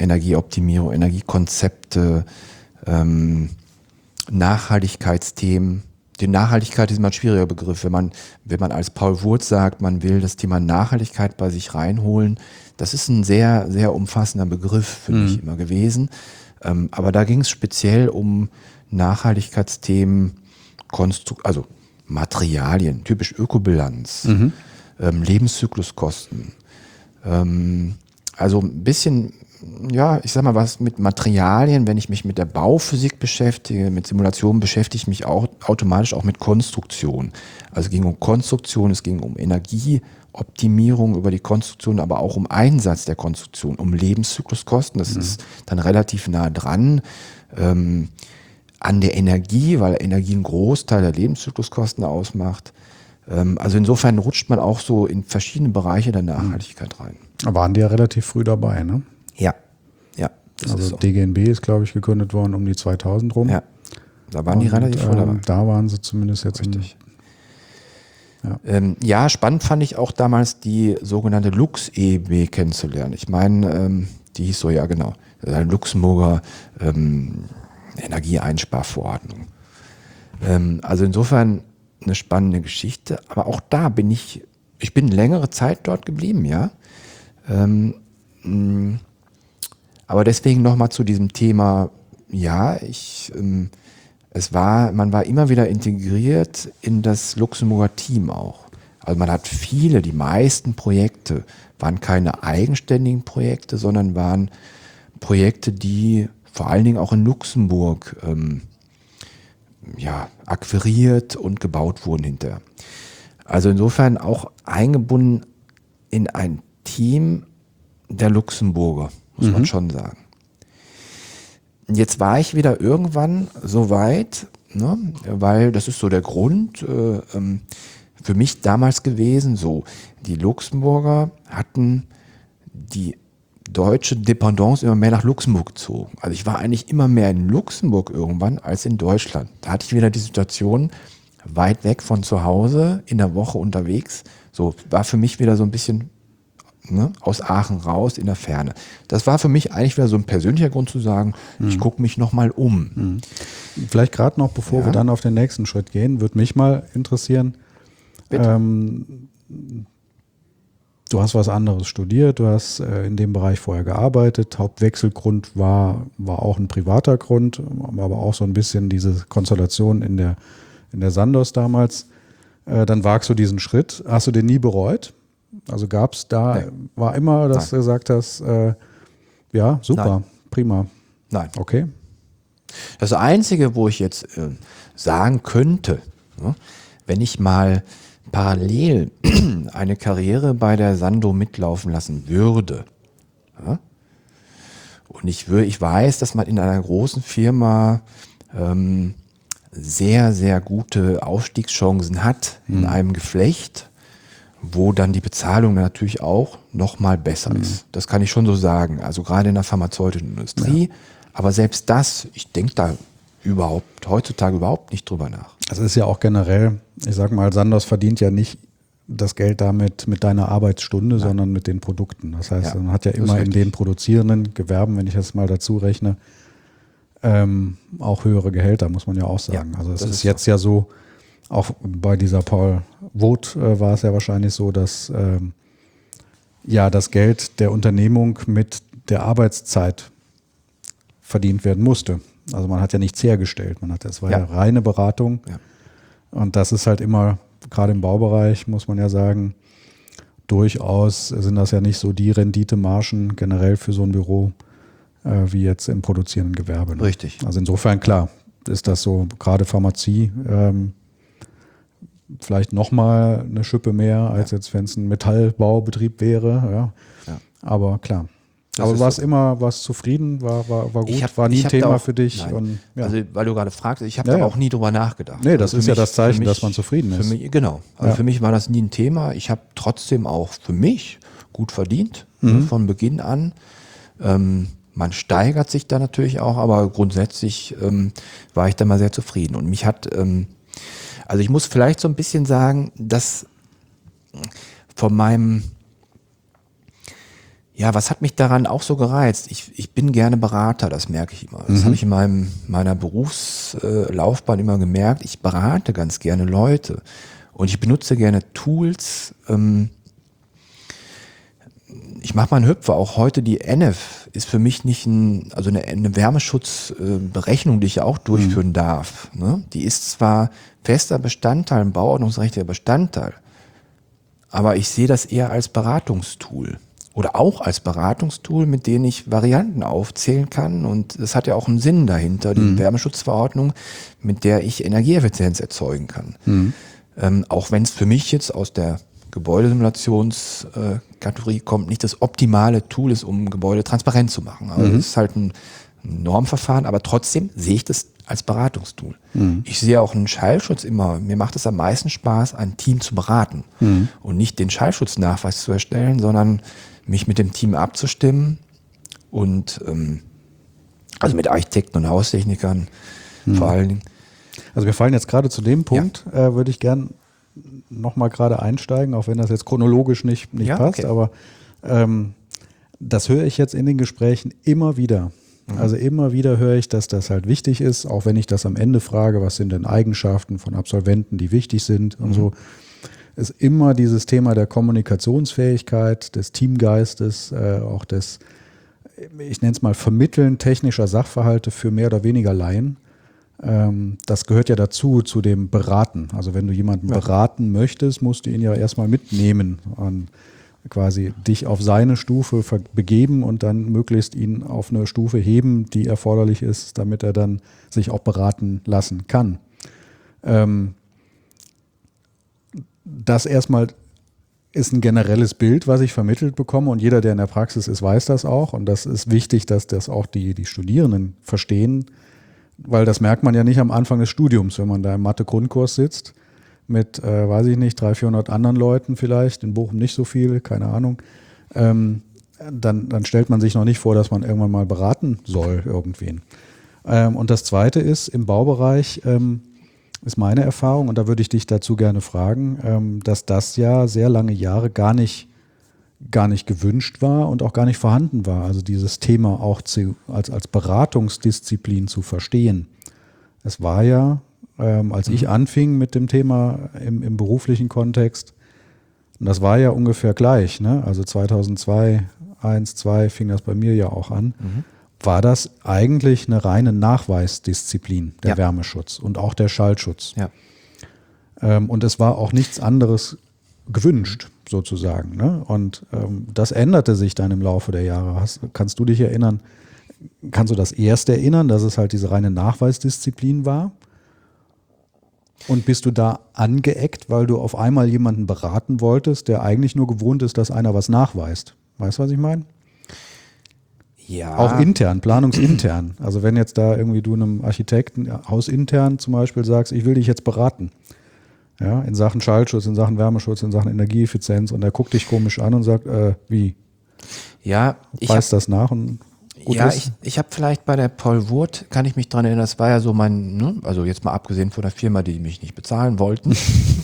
Energieoptimierung, Energiekonzepte, ähm, Nachhaltigkeitsthemen, die Nachhaltigkeit ist immer ein schwieriger Begriff. Wenn man, wenn man als Paul Wurth sagt, man will das Thema Nachhaltigkeit bei sich reinholen, das ist ein sehr, sehr umfassender Begriff für mhm. mich immer gewesen. Ähm, aber da ging es speziell um Nachhaltigkeitsthemen, Konstru- also Materialien, typisch Ökobilanz, mhm. ähm, Lebenszykluskosten. Ähm, also ein bisschen, ja, ich sag mal was mit Materialien, wenn ich mich mit der Bauphysik beschäftige, mit Simulationen beschäftige ich mich auch automatisch auch mit Konstruktion. Also es ging um Konstruktion, es ging um Energieoptimierung über die Konstruktion, aber auch um Einsatz der Konstruktion, um Lebenszykluskosten. Das mhm. ist dann relativ nah dran. Ähm, an der Energie, weil Energie einen Großteil der Lebenszykluskosten ausmacht. Ähm, also insofern rutscht man auch so in verschiedene Bereiche der Nachhaltigkeit rein. Da waren die ja relativ früh dabei, ne? Ja, ja. Das also ist so. D G N B ist, glaube ich, gegründet worden um die zweitausend rum. Ja, da waren die Und, relativ früh dabei. Ähm, da waren sie zumindest jetzt. Richtig. Im, ja. Ähm, ja, spannend fand ich auch damals die sogenannte Lux-E B kennenzulernen. Ich meine, ähm, die hieß so, ja genau, eine Luxemburger ähm, Energieeinsparverordnung. Ähm, also insofern eine spannende Geschichte, aber auch da bin ich, ich bin längere Zeit dort geblieben, ja. Ähm, mh, aber deswegen nochmal zu diesem Thema, ja, ich, ähm, es war, man war immer wieder integriert in das Luxemburger Team auch. Also man hat viele, die meisten Projekte waren keine eigenständigen Projekte, sondern waren Projekte, die vor allen Dingen auch in Luxemburg ähm, ja, akquiriert und gebaut wurden hinterher. Also insofern auch eingebunden in ein Team der Luxemburger, muss mhm. man schon sagen. Jetzt war ich wieder irgendwann so weit, ne, weil das ist so der Grund äh, ähm, für mich damals gewesen, so die Luxemburger hatten die deutsche Dependance immer mehr nach Luxemburg gezogen. Also ich war eigentlich immer mehr in Luxemburg irgendwann als in Deutschland. Da hatte ich wieder die Situation, weit weg von zu Hause, in der Woche unterwegs. So war für mich wieder so ein bisschen ne, aus Aachen raus, in der Ferne. Das war für mich eigentlich wieder so ein persönlicher Grund zu sagen, mhm. ich gucke mich nochmal um. Mhm. Vielleicht gerade noch, bevor ja. wir dann auf den nächsten Schritt gehen, würde mich mal interessieren, ähm, du hast was anderes studiert, du hast äh, in dem Bereich vorher gearbeitet. Hauptwechselgrund war, war auch ein privater Grund, aber auch so ein bisschen diese Konstellation in der, in der Sandoz damals. Äh, dann wagst du diesen Schritt. Hast du den nie bereut? Also gab es da, Nein. war immer, dass Nein. du gesagt hast, äh, ja, super, Nein. prima. Nein. Okay. Das Einzige, wo ich jetzt äh, sagen könnte, ne, wenn ich mal parallel eine Karriere bei der Sando mitlaufen lassen würde. Ja? Und ich, wür, ich weiß, dass man in einer großen Firma ähm, sehr, sehr gute Aufstiegschancen hat mhm. in einem Geflecht, wo dann die Bezahlung natürlich auch nochmal besser mhm. ist. Das kann ich schon so sagen. Also gerade in der pharmazeutischen Industrie. Ja. Aber selbst das, ich denke da überhaupt heutzutage überhaupt nicht drüber nach. Das ist ja auch generell, ich sag mal, Sandoz verdient ja nicht das Geld damit mit deiner Arbeitsstunde, ja. sondern mit den Produkten. Das heißt, ja, man hat ja immer in den produzierenden Gewerben, wenn ich das mal dazu rechne, ähm, auch höhere Gehälter, muss man ja auch sagen. Ja, also es ist, ist jetzt so. ja so, auch bei dieser Paul Voth äh, war es ja wahrscheinlich so, dass ähm, ja das Geld der Unternehmung mit der Arbeitszeit verdient werden musste. Also man hat ja nichts hergestellt, man hat, das war ja, ja reine Beratung ja. und das ist halt immer, gerade im Baubereich muss man ja sagen, durchaus sind das ja nicht so die Renditemargen generell für so ein Büro äh, wie jetzt im produzierenden Gewerbe. Ne? Richtig. Also insofern klar ist das so, gerade Pharmazie ähm, vielleicht nochmal eine Schippe mehr, als ja. jetzt wenn es ein Metallbaubetrieb wäre, ja. ja. Aber klar. Das Aber du warst so. immer warst zufrieden, war, war, war gut, hab, war nie ein Thema auch, für dich. Und, ja. Also weil du gerade fragst, ich habe ja, da ja. auch nie drüber nachgedacht. Nee, das also ist ja mich, das Zeichen, mich, dass man zufrieden ist. Für mich, genau. Also ja. für mich war das nie ein Thema. Ich habe trotzdem auch für mich gut verdient, mhm. von Beginn an. Ähm, man steigert sich da natürlich auch, aber grundsätzlich ähm, war ich da mal sehr zufrieden. Und mich hat, ähm, also ich muss vielleicht so ein bisschen sagen, dass von meinem Ja, was hat mich daran auch so gereizt? Ich, ich bin gerne Berater, das merke ich immer. Das Mhm. habe ich in meinem, meiner Berufslaufbahn immer gemerkt. Ich berate ganz gerne Leute und ich benutze gerne Tools. Ähm, ich mache mal einen Hüpfer. Auch heute die N F ist für mich nicht ein, also eine, eine Wärmeschutzberechnung, die ich ja auch durchführen mhm. darf. Ne? Die ist zwar fester Bestandteil, ein bauordnungsrechtlicher Bestandteil, aber ich sehe das eher als Beratungstool. Oder auch als Beratungstool, mit dem ich Varianten aufzählen kann. Und es hat ja auch einen Sinn dahinter, die mhm. Wärmeschutzverordnung, mit der ich Energieeffizienz erzeugen kann. Mhm. Ähm, auch wenn es für mich jetzt aus der Gebäudesimulationskategorie kommt, nicht das optimale Tool ist, um Gebäude transparent zu machen. Also mhm. es ist halt ein Normverfahren, aber trotzdem sehe ich das als Beratungstool. Mhm. Ich sehe auch einen Schallschutz immer, mir macht es am meisten Spaß, ein Team zu beraten mhm. und nicht den Schallschutznachweis zu erstellen, sondern mich mit dem Team abzustimmen und ähm, also mit Architekten und Haustechnikern mhm. vor allen Dingen. Also wir fallen jetzt gerade zu dem Punkt, ja. äh, würde ich gern nochmal gerade einsteigen, auch wenn das jetzt chronologisch nicht, nicht ja, passt, okay. aber ähm, das höre ich jetzt in den Gesprächen immer wieder. Mhm. Also immer wieder höre ich, dass das halt wichtig ist, auch wenn ich das am Ende frage, was sind denn Eigenschaften von Absolventen, die wichtig sind und mhm. so, ist immer dieses Thema der Kommunikationsfähigkeit, des Teamgeistes, äh, auch des, ich nenne es mal, Vermitteln technischer Sachverhalte für mehr oder weniger Laien. Ähm, das gehört ja dazu, zu dem Beraten. Also wenn du jemanden ja. beraten möchtest, musst du ihn ja erstmal mitnehmen und quasi dich auf seine Stufe begeben und dann möglichst ihn auf eine Stufe heben, die erforderlich ist, damit er dann sich auch beraten lassen kann. Ähm, Das erstmal ist ein generelles Bild, was ich vermittelt bekomme und jeder, der in der Praxis ist, weiß das auch und das ist wichtig, dass das auch die, die Studierenden verstehen, weil das merkt man ja nicht am Anfang des Studiums, wenn man da im Mathe-Grundkurs sitzt mit, äh, weiß ich nicht, dreihundert, vierhundert anderen Leuten vielleicht, in Bochum nicht so viel, keine Ahnung, ähm, dann, dann stellt man sich noch nicht vor, dass man irgendwann mal beraten soll irgendwen. Ähm, und das Zweite ist, im Baubereich ähm, ist meine Erfahrung, und da würde ich dich dazu gerne fragen, ähm, dass das ja sehr lange Jahre gar nicht, gar nicht gewünscht war und auch gar nicht vorhanden war. Also dieses Thema auch zu, als, als Beratungsdisziplin zu verstehen. Es war ja, ähm, als ich anfing mit dem Thema im, im beruflichen Kontext, und das war ja ungefähr gleich, ne? Also zweitausendzwei, eins, zwei fing das bei mir ja auch an. Mhm. War das eigentlich eine reine Nachweisdisziplin, der ja. Wärmeschutz und auch der Schallschutz. Ja. Ähm, und es war auch nichts anderes gewünscht, sozusagen. Ne? Und ähm, das änderte sich dann im Laufe der Jahre. Hast, kannst du dich erinnern, kannst du das erst erinnern, dass es halt diese reine Nachweisdisziplin war? Und bist du da angeeckt, weil du auf einmal jemanden beraten wolltest, der eigentlich nur gewohnt ist, dass einer was nachweist? Weißt du, was ich meine? Ja. Auch intern, planungsintern. Also wenn jetzt da irgendwie du einem Architekten hausintern zum Beispiel sagst, ich will dich jetzt beraten, ja, in Sachen Schallschutz, in Sachen Wärmeschutz, in Sachen Energieeffizienz, und er guckt dich komisch an und sagt, äh, wie? Ja, ich weiß das nach und gut ja, ist? ich, ich habe vielleicht bei der Paul Wurth, kann ich mich dran erinnern, das war ja so mein, ne, also jetzt mal abgesehen von der Firma, die mich nicht bezahlen wollten.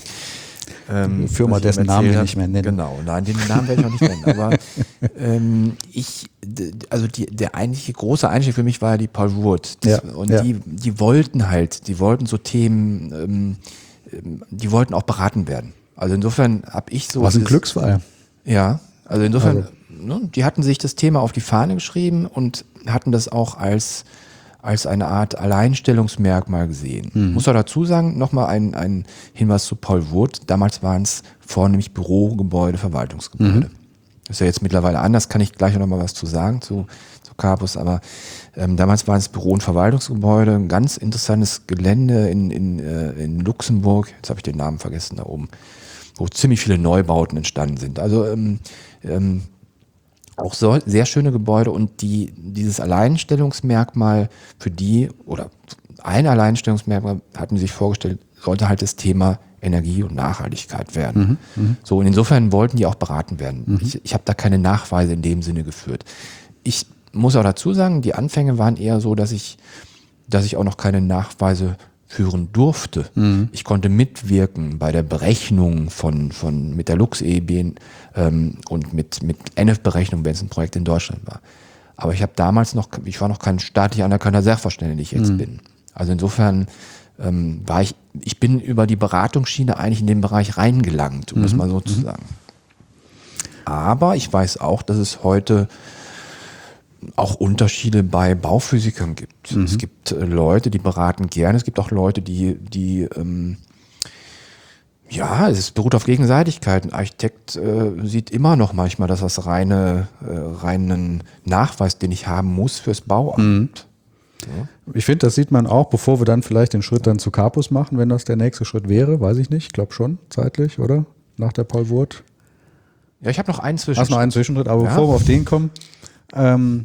Ähm, Firma, dessen Namen wir nicht mehr nennen. Genau, nein, den Namen werde ich auch nicht nennen. Aber ähm, ich, also die, der eigentliche große Einstieg für mich war ja die Paul Wurth. Das, ja, und ja. die, die wollten halt, die wollten so Themen, ähm, die wollten auch beraten werden. Also insofern habe ich so. Was ein Glücksfall. Ja, also insofern, also. Ne, die hatten sich das Thema auf die Fahne geschrieben und hatten das auch als als eine Art Alleinstellungsmerkmal gesehen. Mhm. Muss auch dazu sagen, nochmal ein, ein Hinweis zu Paul Wurth. Damals waren es vornehmlich Bürogebäude, Verwaltungsgebäude. Mhm. Das ist ja jetzt mittlerweile anders, kann ich gleich noch mal was zu sagen zu, zu Carpus, aber ähm, damals waren es Büro- und Verwaltungsgebäude, ein ganz interessantes Gelände in, in, äh, in Luxemburg, jetzt habe ich den Namen vergessen da oben, wo ziemlich viele Neubauten entstanden sind. Also ähm, ähm, auch so, sehr schöne Gebäude, und die, dieses Alleinstellungsmerkmal für die, oder ein Alleinstellungsmerkmal hatten sie sich vorgestellt, sollte halt das Thema Energie und Nachhaltigkeit werden. Mhm, mh. So, und insofern wollten die auch beraten werden. Mhm. Ich, ich habe da keine Nachweise in dem Sinne geführt. Ich muss auch dazu sagen, die Anfänge waren eher so, dass ich, dass ich auch noch keine Nachweise führen durfte. Mhm. Ich konnte mitwirken bei der Berechnung von, von mit der Lux-E B ähm, und mit, mit N F-Berechnung, wenn es ein Projekt in Deutschland war. Aber ich habe damals noch, ich war noch kein staatlich anerkannter Sachverständiger, den ich jetzt mhm. bin. Also insofern ähm, war ich, ich bin über die Beratungsschiene eigentlich in den Bereich reingelangt, um mhm. das mal so zu sagen. Aber ich weiß auch, dass es heute auch Unterschiede bei Bauphysikern gibt. Mhm. Es gibt äh, Leute, die beraten gerne. Es gibt auch Leute, die, die ähm, ja, es beruht auf Gegenseitigkeit. Ein Architekt äh, sieht immer noch manchmal, dass das reine, äh, reinen Nachweis, den ich haben muss fürs Bauamt. Mhm. Ja. Ich finde, das sieht man auch, bevor wir dann vielleicht den Schritt dann zu Capus machen, wenn das der nächste Schritt wäre, weiß ich nicht. Ich glaube schon, zeitlich, oder? Nach der Paul Wurth. Ja, ich habe noch einen Zwischenschritt. Hast noch einen Zwischenschritt, aber ja. bevor wir auf den kommen, ähm,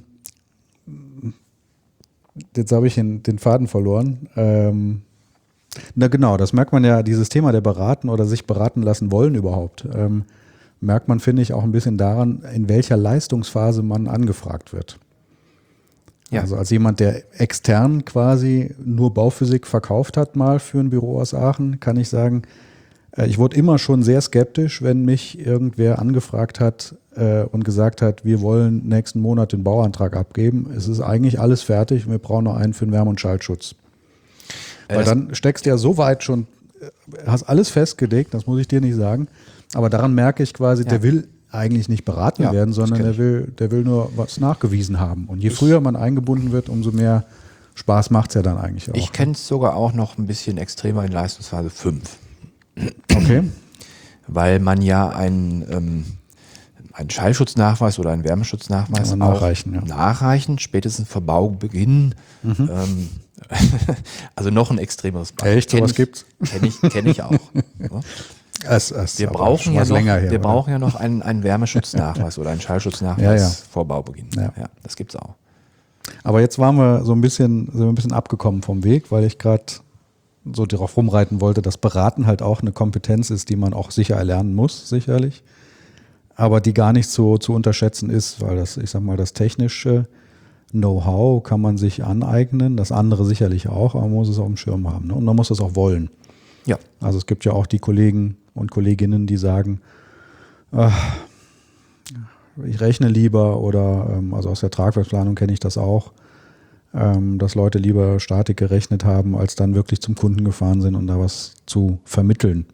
jetzt habe ich den, den Faden verloren. Ähm, na genau, das merkt man ja, dieses Thema der Beraten oder sich beraten lassen wollen überhaupt, ähm, merkt man, finde ich, auch ein bisschen daran, in welcher Leistungsphase man angefragt wird. Ja. Also als jemand, der extern quasi nur Bauphysik verkauft hat mal für ein Büro aus Aachen, kann ich sagen, ich wurde immer schon sehr skeptisch, wenn mich irgendwer angefragt hat äh, und gesagt hat, wir wollen nächsten Monat den Bauantrag abgeben. Es ist eigentlich alles fertig und wir brauchen noch einen für den Wärme- und Schaltschutz. Äh, Weil dann steckst du ja so weit schon, hast alles festgelegt, das muss ich dir nicht sagen. Aber daran merke ich quasi, ja. der will eigentlich nicht beraten ja, werden, sondern der will, der will nur was nachgewiesen haben. Und je ich, früher man eingebunden wird, umso mehr Spaß macht es ja dann eigentlich auch. Ich kenne es sogar auch noch ein bisschen extremer in Leistungsphase fünf. Okay. Weil man ja einen, ähm, einen Schallschutznachweis oder einen Wärmeschutznachweis ja, nachreichen, auch ja. nachreichen, spätestens vor Baubeginn. Mhm. Ähm, also noch ein extremeres Beispiel. Echt, sowas gibt's? Kenne ich, kenn ich auch. Ja. Es, es, wir brauchen, ja noch, her, wir brauchen ja noch einen, einen Wärmeschutznachweis oder einen Schallschutznachweis ja, ja. vor Baubeginn. Ja. Ja, das gibt's auch. Aber jetzt waren wir so ein bisschen, sind wir ein bisschen abgekommen vom Weg, weil ich gerade so darauf rumreiten wollte, dass Beraten halt auch eine Kompetenz ist, die man auch sicher erlernen muss, sicherlich. Aber die gar nicht so zu unterschätzen ist, weil das, ich sag mal, das technische Know-how kann man sich aneignen, das andere sicherlich auch, aber man muss es auf dem Schirm haben. Ne? Und man muss es auch wollen. Ja. Also es gibt ja auch die Kollegen und Kolleginnen, die sagen, ach, ich rechne lieber oder, also aus der Tragwerksplanung kenne ich das auch, dass Leute lieber Statik gerechnet haben, als dann wirklich zum Kunden gefahren sind und da was zu vermitteln.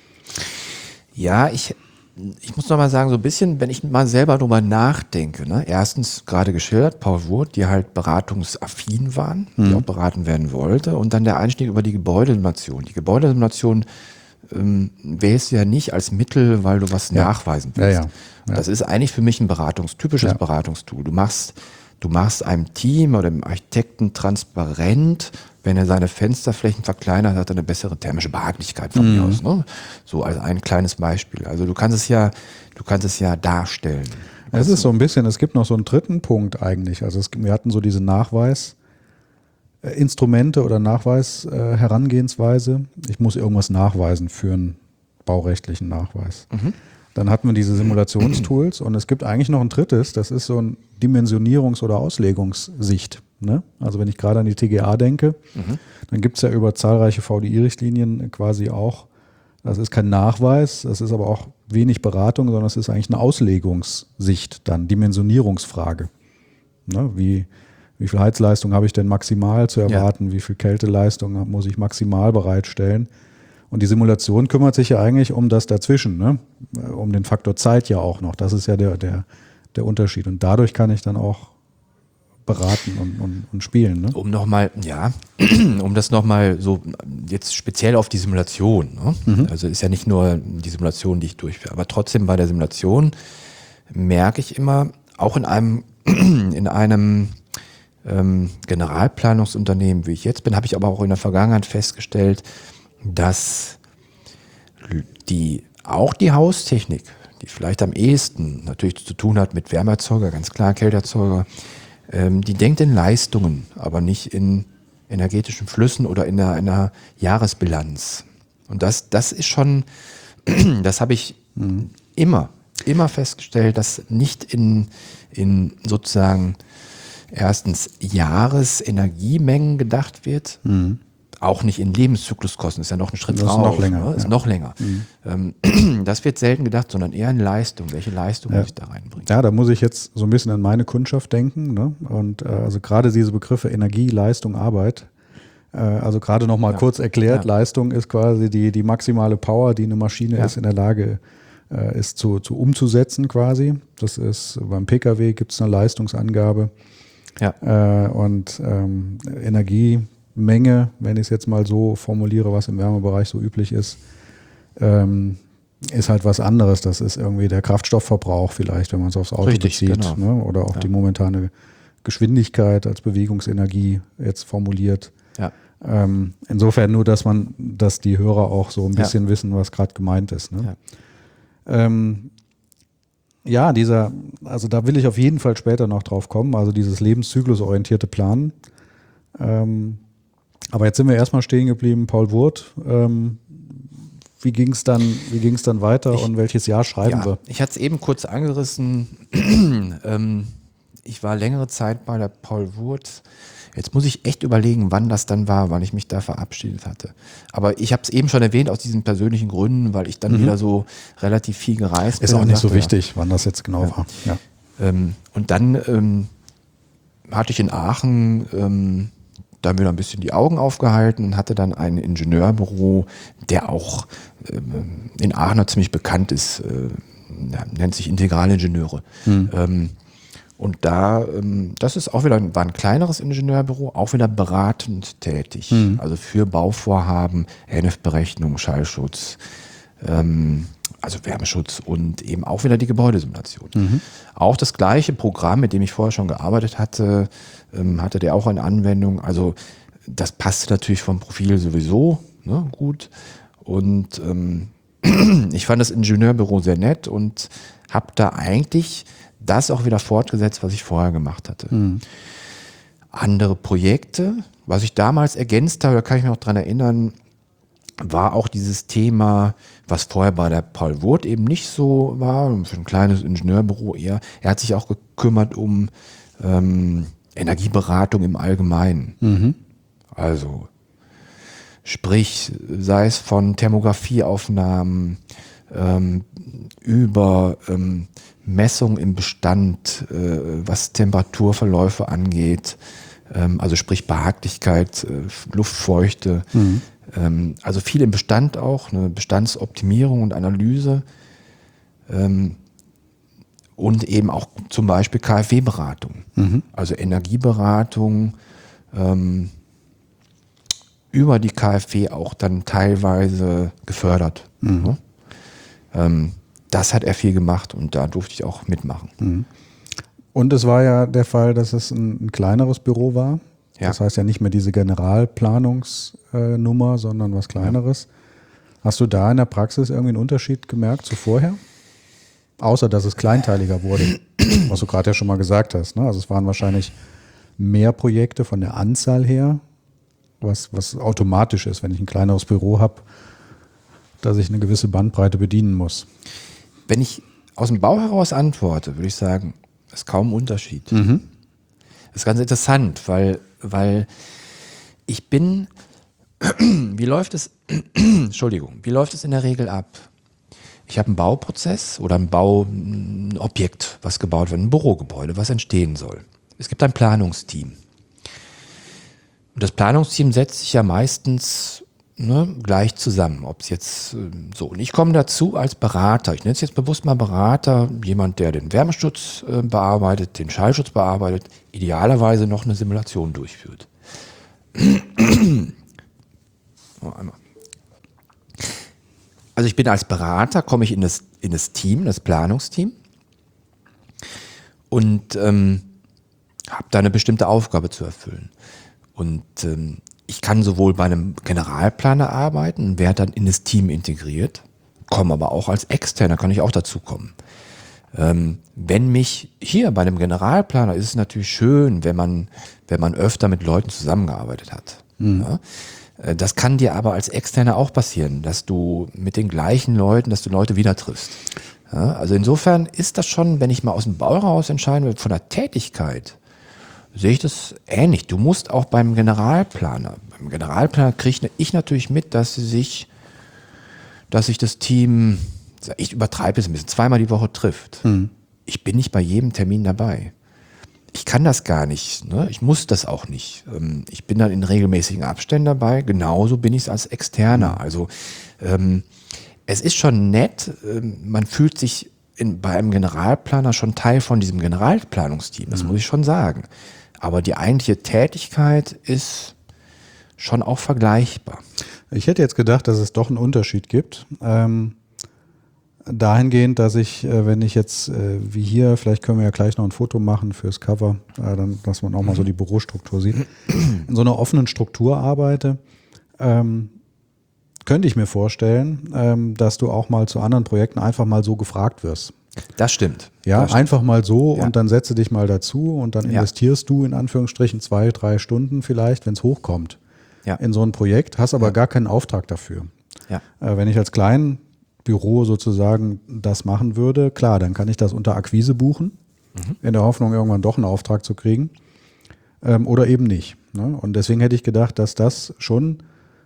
Ja, ich, ich muss noch mal sagen, so ein bisschen, wenn ich mal selber drüber nachdenke, ne? Erstens gerade geschildert, Paul Wurth, die halt beratungsaffin waren, die mhm. auch beraten werden wollte, und dann der Einstieg über die Gebäudesimulation. Die Gebäudesimulation ähm, wählst du ja nicht als Mittel, weil du was ja. nachweisen willst. Ja, ja. Ja. Das ist eigentlich für mich ein Beratungs, typisches ja. Beratungstool. Du machst Du machst einem Team oder dem Architekten transparent, wenn er seine Fensterflächen verkleinert, hat er eine bessere thermische Behaglichkeit von mhm. mir aus. Ne? So als ein kleines Beispiel. Also du kannst es ja, du kannst es ja darstellen. Es ist so ein bisschen, es gibt noch so einen dritten Punkt eigentlich. Also es, wir hatten so diese Nachweisinstrumente oder Nachweis-Herangehensweise. Ich muss irgendwas nachweisen für einen baurechtlichen Nachweis. Mhm. Dann hatten wir diese Simulationstools und es gibt eigentlich noch ein drittes, das ist so ein Dimensionierungs- oder Auslegungssicht. Ne? Also wenn ich gerade an die T G A denke, mhm. dann gibt es ja über zahlreiche V D I-Richtlinien quasi auch, das ist kein Nachweis, das ist aber auch wenig Beratung, sondern es ist eigentlich eine Auslegungssicht dann, Dimensionierungsfrage. Ne? Wie, wie viel Heizleistung habe ich denn maximal zu erwarten, ja. wie viel Kälteleistung muss ich maximal bereitstellen? Und die Simulation kümmert sich ja eigentlich um das dazwischen, ne? Um den Faktor Zeit ja auch noch. Das ist ja der, der, der Unterschied. Und dadurch kann ich dann auch beraten und, und, und spielen. Ne? Um nochmal, ja, um das nochmal so jetzt speziell auf die Simulation. Ne? Mhm. Also ist ja nicht nur die Simulation, die ich durchführe, aber trotzdem bei der Simulation merke ich immer, auch in einem, in einem ähm, Generalplanungsunternehmen, wie ich jetzt bin, habe ich aber auch in der Vergangenheit festgestellt, dass die, auch die Haustechnik, die vielleicht am ehesten natürlich zu tun hat mit Wärmeerzeuger, ganz klar Kälteerzeuger, ähm, die denkt in Leistungen, aber nicht in energetischen Flüssen oder in einer, einer Jahresbilanz. Und das, das ist schon, das habe ich mhm. immer, immer festgestellt, dass nicht in, in sozusagen erstens Jahresenergiemengen gedacht wird, mhm. auch nicht in Lebenszykluskosten, ist ja noch ein Schritt Das ist drauf. noch länger, Ne? Ist ja. noch länger. Mhm. Ähm, das wird selten gedacht, sondern eher in Leistung. Welche Leistung Ja. muss ich da reinbringen? Ja, da muss ich jetzt so ein bisschen an meine Kundschaft denken. Ne? Und äh, also gerade diese Begriffe Energie, Leistung, Arbeit. Äh, also gerade noch mal Ja. kurz erklärt, Ja. Leistung ist quasi die, die maximale Power, die eine Maschine Ja. ist in der Lage äh, ist zu, zu umzusetzen quasi. Das ist beim Pkw gibt es eine Leistungsangabe. Ja. Äh, und ähm, Energiemenge, wenn ich es jetzt mal so formuliere, was im Wärmebereich so üblich ist, ähm, ist halt was anderes. Das ist irgendwie der Kraftstoffverbrauch vielleicht, wenn man es aufs Auto Richtig, bezieht. genau. Ne? Oder auch Ja. die momentane Geschwindigkeit als Bewegungsenergie jetzt formuliert. Ja. Ähm, insofern nur, dass man, dass die Hörer auch so ein Ja. bisschen wissen, was gerade gemeint ist. Ne? Ja. Ähm, ja, dieser, also da will ich auf jeden Fall später noch drauf kommen, also dieses lebenszyklusorientierte Planen. Ähm, aber jetzt sind wir erstmal stehen geblieben, Paul Wurth. Ähm, wie ging es dann, wie ging's dann weiter Ich- und welches Jahr schreiben Ja, wir? ich hatte es eben kurz angerissen. ähm, ich war längere Zeit bei der Paul Wurth. Jetzt muss ich echt überlegen, wann das dann war, wann ich mich da verabschiedet hatte. Aber ich habe es eben schon erwähnt, aus diesen persönlichen Gründen, weil ich dann Mhm. wieder so relativ viel gereist Ist bin auch und nicht so sagte, wichtig, wann das jetzt genau war. Ja. Ja. Ähm, und dann ähm, hatte ich in Aachen ähm, da wieder ein bisschen die Augen aufgehalten und hatte dann ein Ingenieurbüro, der auch ähm, in Aachen ziemlich bekannt ist, äh, ja, nennt sich Integralingenieure. Mhm. Ähm, und da, ähm, das ist auch wieder ein, war ein kleineres Ingenieurbüro, auch wieder beratend tätig. Mhm. Also für Bauvorhaben, N F Berechnung, Schallschutz, ähm, also Wärmeschutz und eben auch wieder die Gebäudesimulation. Mhm. Auch das gleiche Programm, mit dem ich vorher schon gearbeitet hatte, ähm, hatte der auch eine Anwendung. Also das passte natürlich vom Profil sowieso, ne, gut. Und ähm, ich fand das Ingenieurbüro sehr nett und habe da eigentlich das auch wieder fortgesetzt, was ich vorher gemacht hatte. Mhm. Andere Projekte, was ich damals ergänzt habe, da kann ich mich noch dran erinnern, war auch dieses Thema, was vorher bei der Paul Wurth eben nicht so war, für ein kleines Ingenieurbüro eher. Er hat sich auch gekümmert um ähm, Energieberatung im Allgemeinen. Mhm. Also sprich, sei es von Thermografieaufnahmen ähm, über ähm, Messung im Bestand, äh, was Temperaturverläufe angeht, ähm, also sprich Behaglichkeit, äh, Luftfeuchte, Mhm. ähm, also viel im Bestand auch, eine Bestandsoptimierung und Analyse ähm, und eben auch zum Beispiel K f W-Beratung, Mhm. also Energieberatung, ähm, über die K f W auch dann teilweise gefördert. Mhm. Ne? Ähm, das hat er viel gemacht und da durfte ich auch mitmachen. Und es war ja der Fall, dass es ein, ein kleineres Büro war. Ja. Das heißt ja nicht mehr diese Generalplanungsnummer, sondern was Kleineres. Hast du da in der Praxis irgendwie einen Unterschied gemerkt zu vorher? Außer, dass es kleinteiliger wurde, was du gerade ja schon mal gesagt hast. Ne? Also es waren wahrscheinlich mehr Projekte von der Anzahl her, was, was automatisch ist, wenn ich ein kleineres Büro habe, dass ich eine gewisse Bandbreite bedienen muss. Wenn ich aus dem Bau heraus antworte, würde ich sagen, das ist kaum ein Unterschied. Das ist ganz interessant, weil, weil ich bin, wie läuft es, Entschuldigung, wie läuft es in der Regel ab? Ich habe einen Bauprozess oder ein Bauobjekt, was gebaut wird, ein Bürogebäude, was entstehen soll. Es gibt ein Planungsteam. Und das Planungsteam setzt sich ja meistens ne, gleich zusammen, ob es jetzt äh, so. Und ich komme dazu als Berater, ich nenne es jetzt bewusst mal Berater, jemand, der den Wärmeschutz äh, bearbeitet, den Schallschutz bearbeitet, idealerweise noch eine Simulation durchführt. Oh, einmal. Also ich bin als Berater, komme ich in das, in das Team, das Planungsteam und ähm, habe da eine bestimmte Aufgabe zu erfüllen. Und ähm, ich kann sowohl bei einem Generalplaner arbeiten, werde dann in das Team integriert, komme aber auch als Externer, kann ich auch dazu kommen. Ähm, wenn mich hier bei einem Generalplaner ist es natürlich schön, wenn man, wenn man öfter mit Leuten zusammengearbeitet hat. Ja? Äh, Das kann dir aber als Externer auch passieren, dass du mit den gleichen Leuten, dass du Leute wieder triffst. Ja? Also insofern ist das schon, wenn ich mal aus dem Bau raus entscheiden will, von der Tätigkeit, sehe ich das ähnlich. Du musst auch beim Generalplaner, beim Generalplaner kriege ich natürlich mit, dass sie sich, dass sich das Team, ich übertreibe es ein bisschen, zweimal die Woche trifft. Mhm. Ich bin nicht bei jedem Termin dabei. Ich kann das gar nicht, ne? Ich muss das auch nicht. Ich bin dann in regelmäßigen Abständen dabei, genauso bin ich es als Externer. Also ähm, es ist schon nett, ähm, man fühlt sich in, bei einem Generalplaner schon Teil von diesem Generalplanungsteam, das mhm. muss ich schon sagen. Aber die eigentliche Tätigkeit ist schon auch vergleichbar. Ich hätte jetzt gedacht, dass es doch einen Unterschied gibt. Ähm Dahingehend, dass ich, wenn ich jetzt äh, wie hier, vielleicht können wir ja gleich noch ein Foto machen fürs Cover, äh, dann, dass man auch mal so die Bürostruktur sieht, in so einer offenen Struktur arbeite, ähm, könnte ich mir vorstellen, ähm, dass du auch mal zu anderen Projekten einfach mal so gefragt wirst. Das stimmt. Ja, das stimmt. Einfach mal so ja. und dann setze dich mal dazu und dann investierst ja. du in Anführungsstrichen zwei, drei Stunden vielleicht, wenn es hochkommt, ja. in so ein Projekt, hast aber ja. gar keinen Auftrag dafür. Ja. Äh, wenn ich als kleinen Büro sozusagen das machen würde, klar, dann kann ich das unter Akquise buchen, mhm. in der Hoffnung, irgendwann doch einen Auftrag zu kriegen ähm, oder eben nicht. Ne? Und deswegen hätte ich gedacht, dass das schon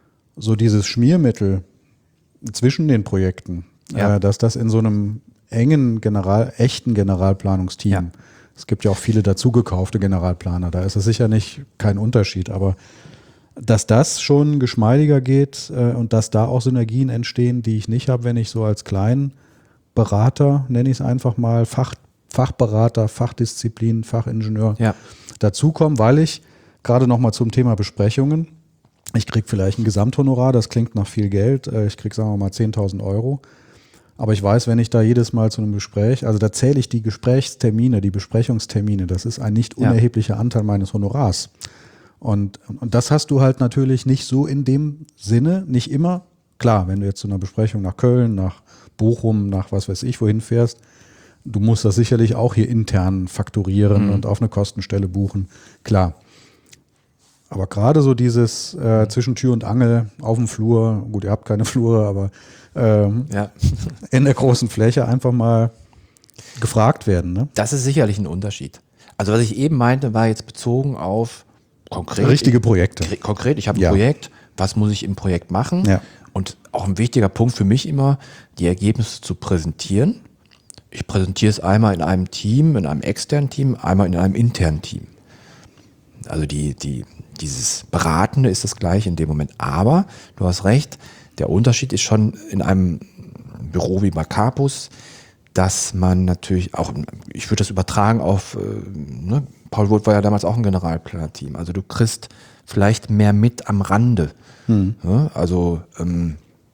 so dieses Schmiermittel zwischen den Projekten, ja. äh, dass das in so einem engen, General, echten Generalplanungsteam, ja. es gibt ja auch viele dazugekaufte Generalplaner, da ist es sicher nicht kein Unterschied, aber dass das schon geschmeidiger geht äh, und dass da auch Synergien entstehen, die ich nicht habe, wenn ich so als kleinen Berater, nenne ich es einfach mal, Fach, Fachberater, Fachdisziplin, Fachingenieur ja. dazukomme, weil ich gerade nochmal zum Thema Besprechungen, ich kriege vielleicht ein Gesamthonorar, das klingt nach viel Geld, äh, ich kriege sagen wir mal zehntausend Euro, aber ich weiß, wenn ich da jedes Mal zu einem Gespräch, also da zähle ich die Gesprächstermine, die Besprechungstermine, das ist ein nicht unerheblicher ja. Anteil meines Honorars. Und, und das hast du halt natürlich nicht so in dem Sinne, nicht immer. Klar, wenn du jetzt zu einer Besprechung nach Köln, nach Bochum, nach was weiß ich wohin fährst, du musst das sicherlich auch hier intern fakturieren mhm. und auf eine Kostenstelle buchen, klar. Aber gerade so dieses äh, zwischen Tür und Angel auf dem Flur, gut, ihr habt keine Flure, aber ähm, ja. in der großen Fläche einfach mal gefragt werden. Ne? Das ist sicherlich ein Unterschied. Also was ich eben meinte, war jetzt bezogen auf Konkret, richtige Projekte. Ich, konkret, ich habe ein ja. Projekt, was muss ich im Projekt machen? Ja. Und auch ein wichtiger Punkt für mich immer, die Ergebnisse zu präsentieren. Ich präsentiere es einmal in einem Team, in einem externen Team, einmal in einem internen Team. Also die, die, dieses Beratende ist das gleiche in dem Moment. Aber du hast recht, der Unterschied ist schon in einem Büro wie bei Capus, dass man natürlich auch, ich würde das übertragen auf, ne, Paul Woth war ja damals auch ein Generalplaner-Team, also du kriegst vielleicht mehr mit am Rande. Hm. Ja, also ähm,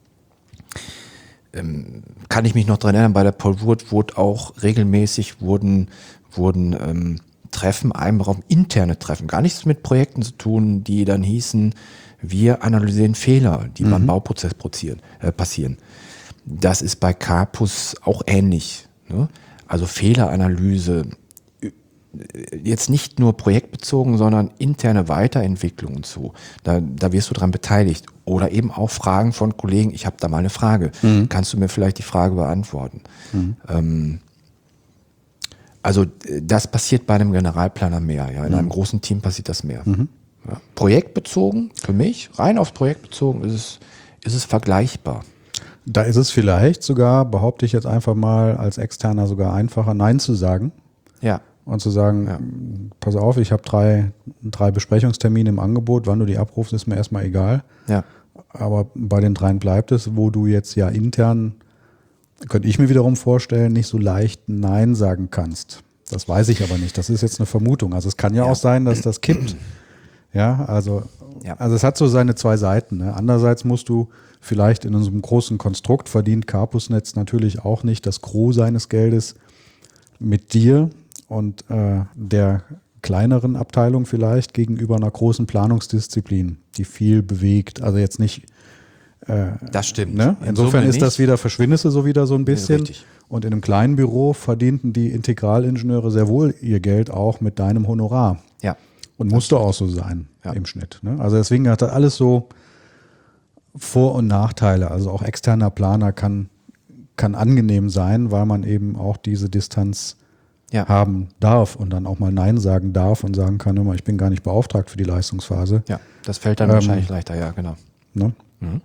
ähm, kann ich mich noch daran erinnern, bei der Paul Woth wurde auch regelmäßig wurden, wurden ähm, Treffen, einem Raum interne Treffen, gar nichts mit Projekten zu tun, die dann hießen, wir analysieren Fehler, die mhm. beim Bauprozess passieren, äh, passieren. Das ist bei Capus auch ähnlich. Ne? Also Fehleranalyse, jetzt nicht nur projektbezogen, sondern interne Weiterentwicklung und so. Da, da wirst du dran beteiligt. Oder eben auch Fragen von Kollegen, ich habe da mal eine Frage. Mhm. Kannst du mir vielleicht die Frage beantworten? Mhm. Ähm, also das passiert bei einem Generalplaner mehr. Ja? In mhm. einem großen Team passiert das mehr. Mhm. Ja. Projektbezogen, für mich, rein aufs Projekt bezogen, ist es, ist es vergleichbar. Da ist es vielleicht sogar, behaupte ich jetzt einfach mal, als Externer sogar einfacher, Nein zu sagen. Ja. Und zu sagen, ja. pass auf, ich habe drei, drei Besprechungstermine im Angebot, wann du die abrufst, ist mir erstmal egal. Ja. Aber bei den dreien bleibt es, wo du jetzt ja intern, könnte ich mir wiederum vorstellen, nicht so leicht Nein sagen kannst. Das weiß ich aber nicht. Das ist jetzt eine Vermutung. Also es kann ja, ja. auch sein, dass das kippt. Ja, also, ja. also es hat so seine zwei Seiten. Ne? Andererseits musst du vielleicht in unserem großen Konstrukt, verdient Capusnetz natürlich auch nicht das Gros seines Geldes mit dir und äh, der kleineren Abteilung vielleicht gegenüber einer großen Planungsdisziplin, die viel bewegt. Also jetzt nicht. Äh, das stimmt. Ne? Insofern in ist das wieder, verschwindest du so wieder so ein bisschen. Ja, und in einem kleinen Büro verdienten die Integralingenieure sehr wohl ihr Geld auch mit deinem Honorar. Ja. Und musste auch so sein ja. im Schnitt. Ne? Also deswegen hat das alles so Vor- und Nachteile. Also auch externer Planer kann, kann angenehm sein, weil man eben auch diese Distanz ja. haben darf und dann auch mal Nein sagen darf und sagen kann, immer, ich bin gar nicht beauftragt für die Leistungsphase. Ja, das fällt dann Ähm, wahrscheinlich leichter, ja, genau. Ne? Mhm.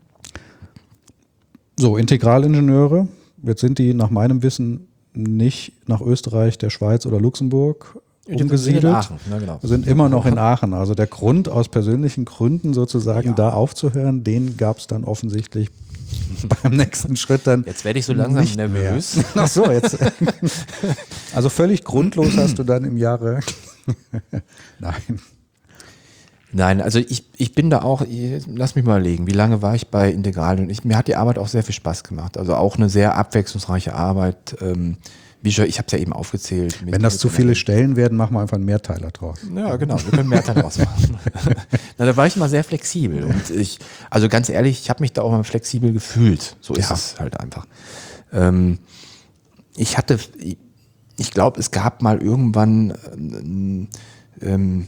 So, Integralingenieure, jetzt sind die nach meinem Wissen nicht nach Österreich, der Schweiz oder Luxemburg Die sind umgesiedelt. in Aachen, ne, genau. Sind immer noch in Aachen. Also der Grund, aus persönlichen Gründen sozusagen Ja. da aufzuhören, den gab es dann offensichtlich beim nächsten Schritt dann. Jetzt werde ich so langsam nicht nervös. mehr. Ach so, jetzt. Also völlig grundlos hast du dann im Jahre. Nein. Nein, also ich, ich bin da auch, ich, lass mich mal überlegen, wie lange war ich bei Integral? Und ich, mir hat die Arbeit auch sehr viel Spaß gemacht. Also auch eine sehr abwechslungsreiche Arbeit. Ähm, wie schon, ich habe es ja eben aufgezählt. Mit, Wenn das mit zu viele Stellen werden, machen wir einfach einen Mehrteiler draus. Ja, genau, wir können mehr daraus machen. Na, da war ich immer sehr flexibel. Und ich, also ganz ehrlich, ich habe mich da auch mal flexibel gefühlt. So ist Ja. es halt einfach. Ähm, ich hatte, ich glaube, es gab mal irgendwann, ähm, ähm,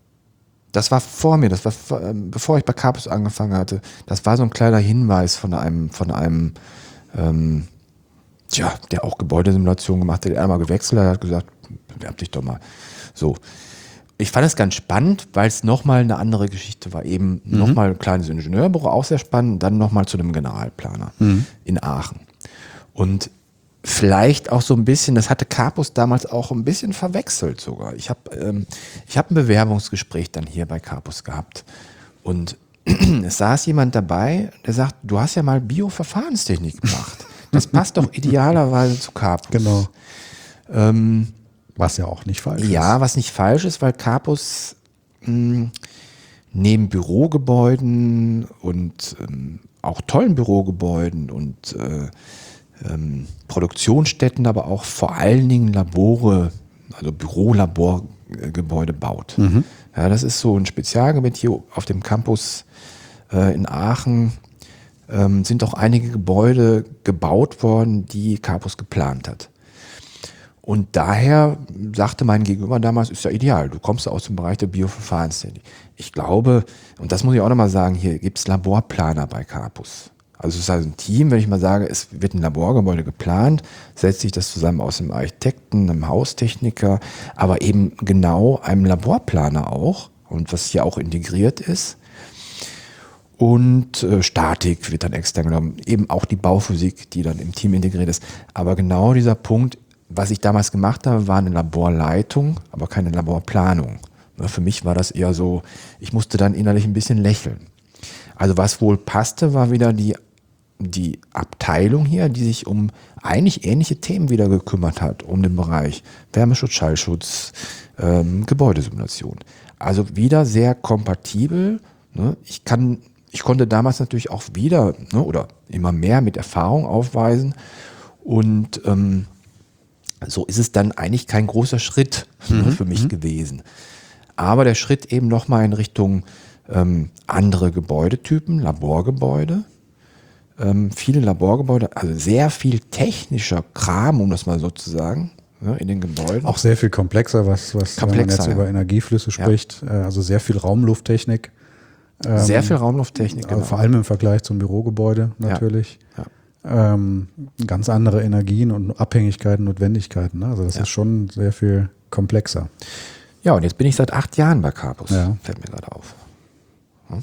das war vor mir, das war vor, ähm, bevor ich bei Capus angefangen hatte, das war so ein kleiner Hinweis von einem, von einem, ähm, tja, der auch Gebäudesimulation gemacht hat, der einmal gewechselt hat, hat gesagt, bewerb dich doch mal. So. Ich fand es ganz spannend, weil es nochmal eine andere Geschichte war. Eben mhm. nochmal ein kleines Ingenieurbüro, auch sehr spannend, dann nochmal zu einem Generalplaner mhm. in Aachen. Und vielleicht auch so ein bisschen, das hatte Capus damals auch ein bisschen verwechselt sogar. Ich habe ähm, ich hab ein Bewerbungsgespräch dann hier bei Capus gehabt und es saß jemand dabei, der sagt, du hast ja mal Bioverfahrenstechnik gemacht. Das passt doch idealerweise zu Capus. Genau. Ähm, was ja auch nicht falsch ist. Ja, was nicht falsch ist, weil Capus mh, neben Bürogebäuden und ähm, auch tollen Bürogebäuden und äh, ähm, Produktionsstätten, aber auch vor allen Dingen Labore, also Bürolaborgebäude baut. Mhm. Ja, das ist so ein Spezialgebiet hier auf dem Campus äh, in Aachen. Ähm, sind auch einige Gebäude gebaut worden, die Capus geplant hat. Und daher sagte mein Gegenüber damals, ist ja ideal, du kommst aus dem Bereich der Bioverfahrenstechnik. Ich glaube, und das muss ich auch nochmal sagen, hier gibt es Laborplaner bei Capus. Also es ist also ein Team, wenn ich mal sage, es wird ein Laborgebäude geplant, setzt sich das zusammen aus einem Architekten, einem Haustechniker, aber eben genau einem Laborplaner auch, und was hier auch integriert ist. Und äh, Statik wird dann extern genommen, eben auch die Bauphysik, die dann im Team integriert ist. Aber genau dieser Punkt, was ich damals gemacht habe, war eine Laborleitung, aber keine Laborplanung. Für mich war das eher so, ich musste dann innerlich ein bisschen lächeln. Also was wohl passte, war wieder die, die Abteilung hier, die sich um eigentlich ähnliche Themen wieder gekümmert hat, um den Bereich Wärmeschutz, Schallschutz, ähm, Gebäudesimulation. Also wieder sehr kompatibel. Ne? Ich kann, ich konnte damals natürlich auch wieder, ne, oder immer mehr mit Erfahrung aufweisen und ähm, so ist es dann eigentlich kein großer Schritt mhm. für mich mhm. gewesen. Aber der Schritt eben nochmal in Richtung ähm, andere Gebäudetypen, Laborgebäude, ähm, viele Laborgebäude, also sehr viel technischer Kram, um das mal so zu sagen, ja, in den Gebäuden. Auch sehr viel komplexer, was, was komplexer, wenn man jetzt ja. über Energieflüsse spricht, ja. also sehr viel Raumlufttechnik. Ähm, sehr viel Raumlufttechnik, genau. Vor allem im Vergleich zum Bürogebäude natürlich. Ja. Ja. Ähm, ganz andere Energien und Abhängigkeiten, Notwendigkeiten. Ne? Also das ja. ist schon sehr viel komplexer. Ja, und jetzt bin ich seit acht Jahren bei Capus, ja. fällt mir gerade auf. Hm?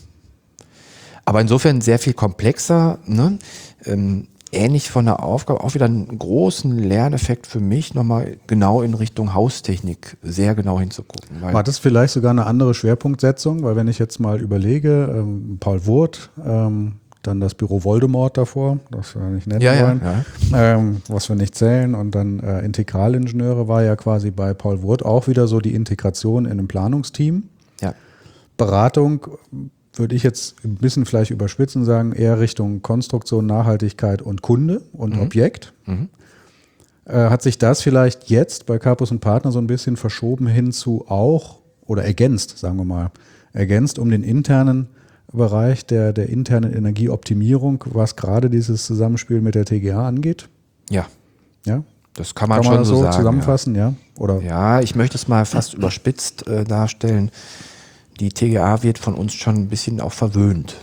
Aber insofern sehr viel komplexer, ne? ähm, ähnlich von der Aufgabe, auch wieder einen großen Lerneffekt für mich, nochmal genau in Richtung Haustechnik sehr genau hinzugucken. Weil War das vielleicht sogar eine andere Schwerpunktsetzung? Weil wenn ich jetzt mal überlege, ähm, Paul Wurth, ähm, dann das Büro Voldemort davor, das wir nicht nennen ja, wollen, ja, ja. Ähm, was wir nicht zählen. Und dann äh, Integralingenieure war ja quasi bei Paul Wurth auch wieder so die Integration in einem Planungsteam. Ja. Beratung würde ich jetzt ein bisschen vielleicht überspitzen sagen, eher Richtung Konstruktion, Nachhaltigkeit und Kunde und mhm. Objekt. Mhm. Äh, hat sich das vielleicht jetzt bei Capus und Partner so ein bisschen verschoben hin zu auch, oder ergänzt, sagen wir mal, ergänzt um den internen Bereich der, der internen Energieoptimierung, was gerade dieses Zusammenspiel mit der T G A angeht? Ja. Ja? Das kann man, kann man schon das so so sagen, zusammenfassen, ja? ja? Oder? Ja, ich möchte es mal fast überspitzt äh, darstellen. Die T G A wird von uns schon ein bisschen auch verwöhnt.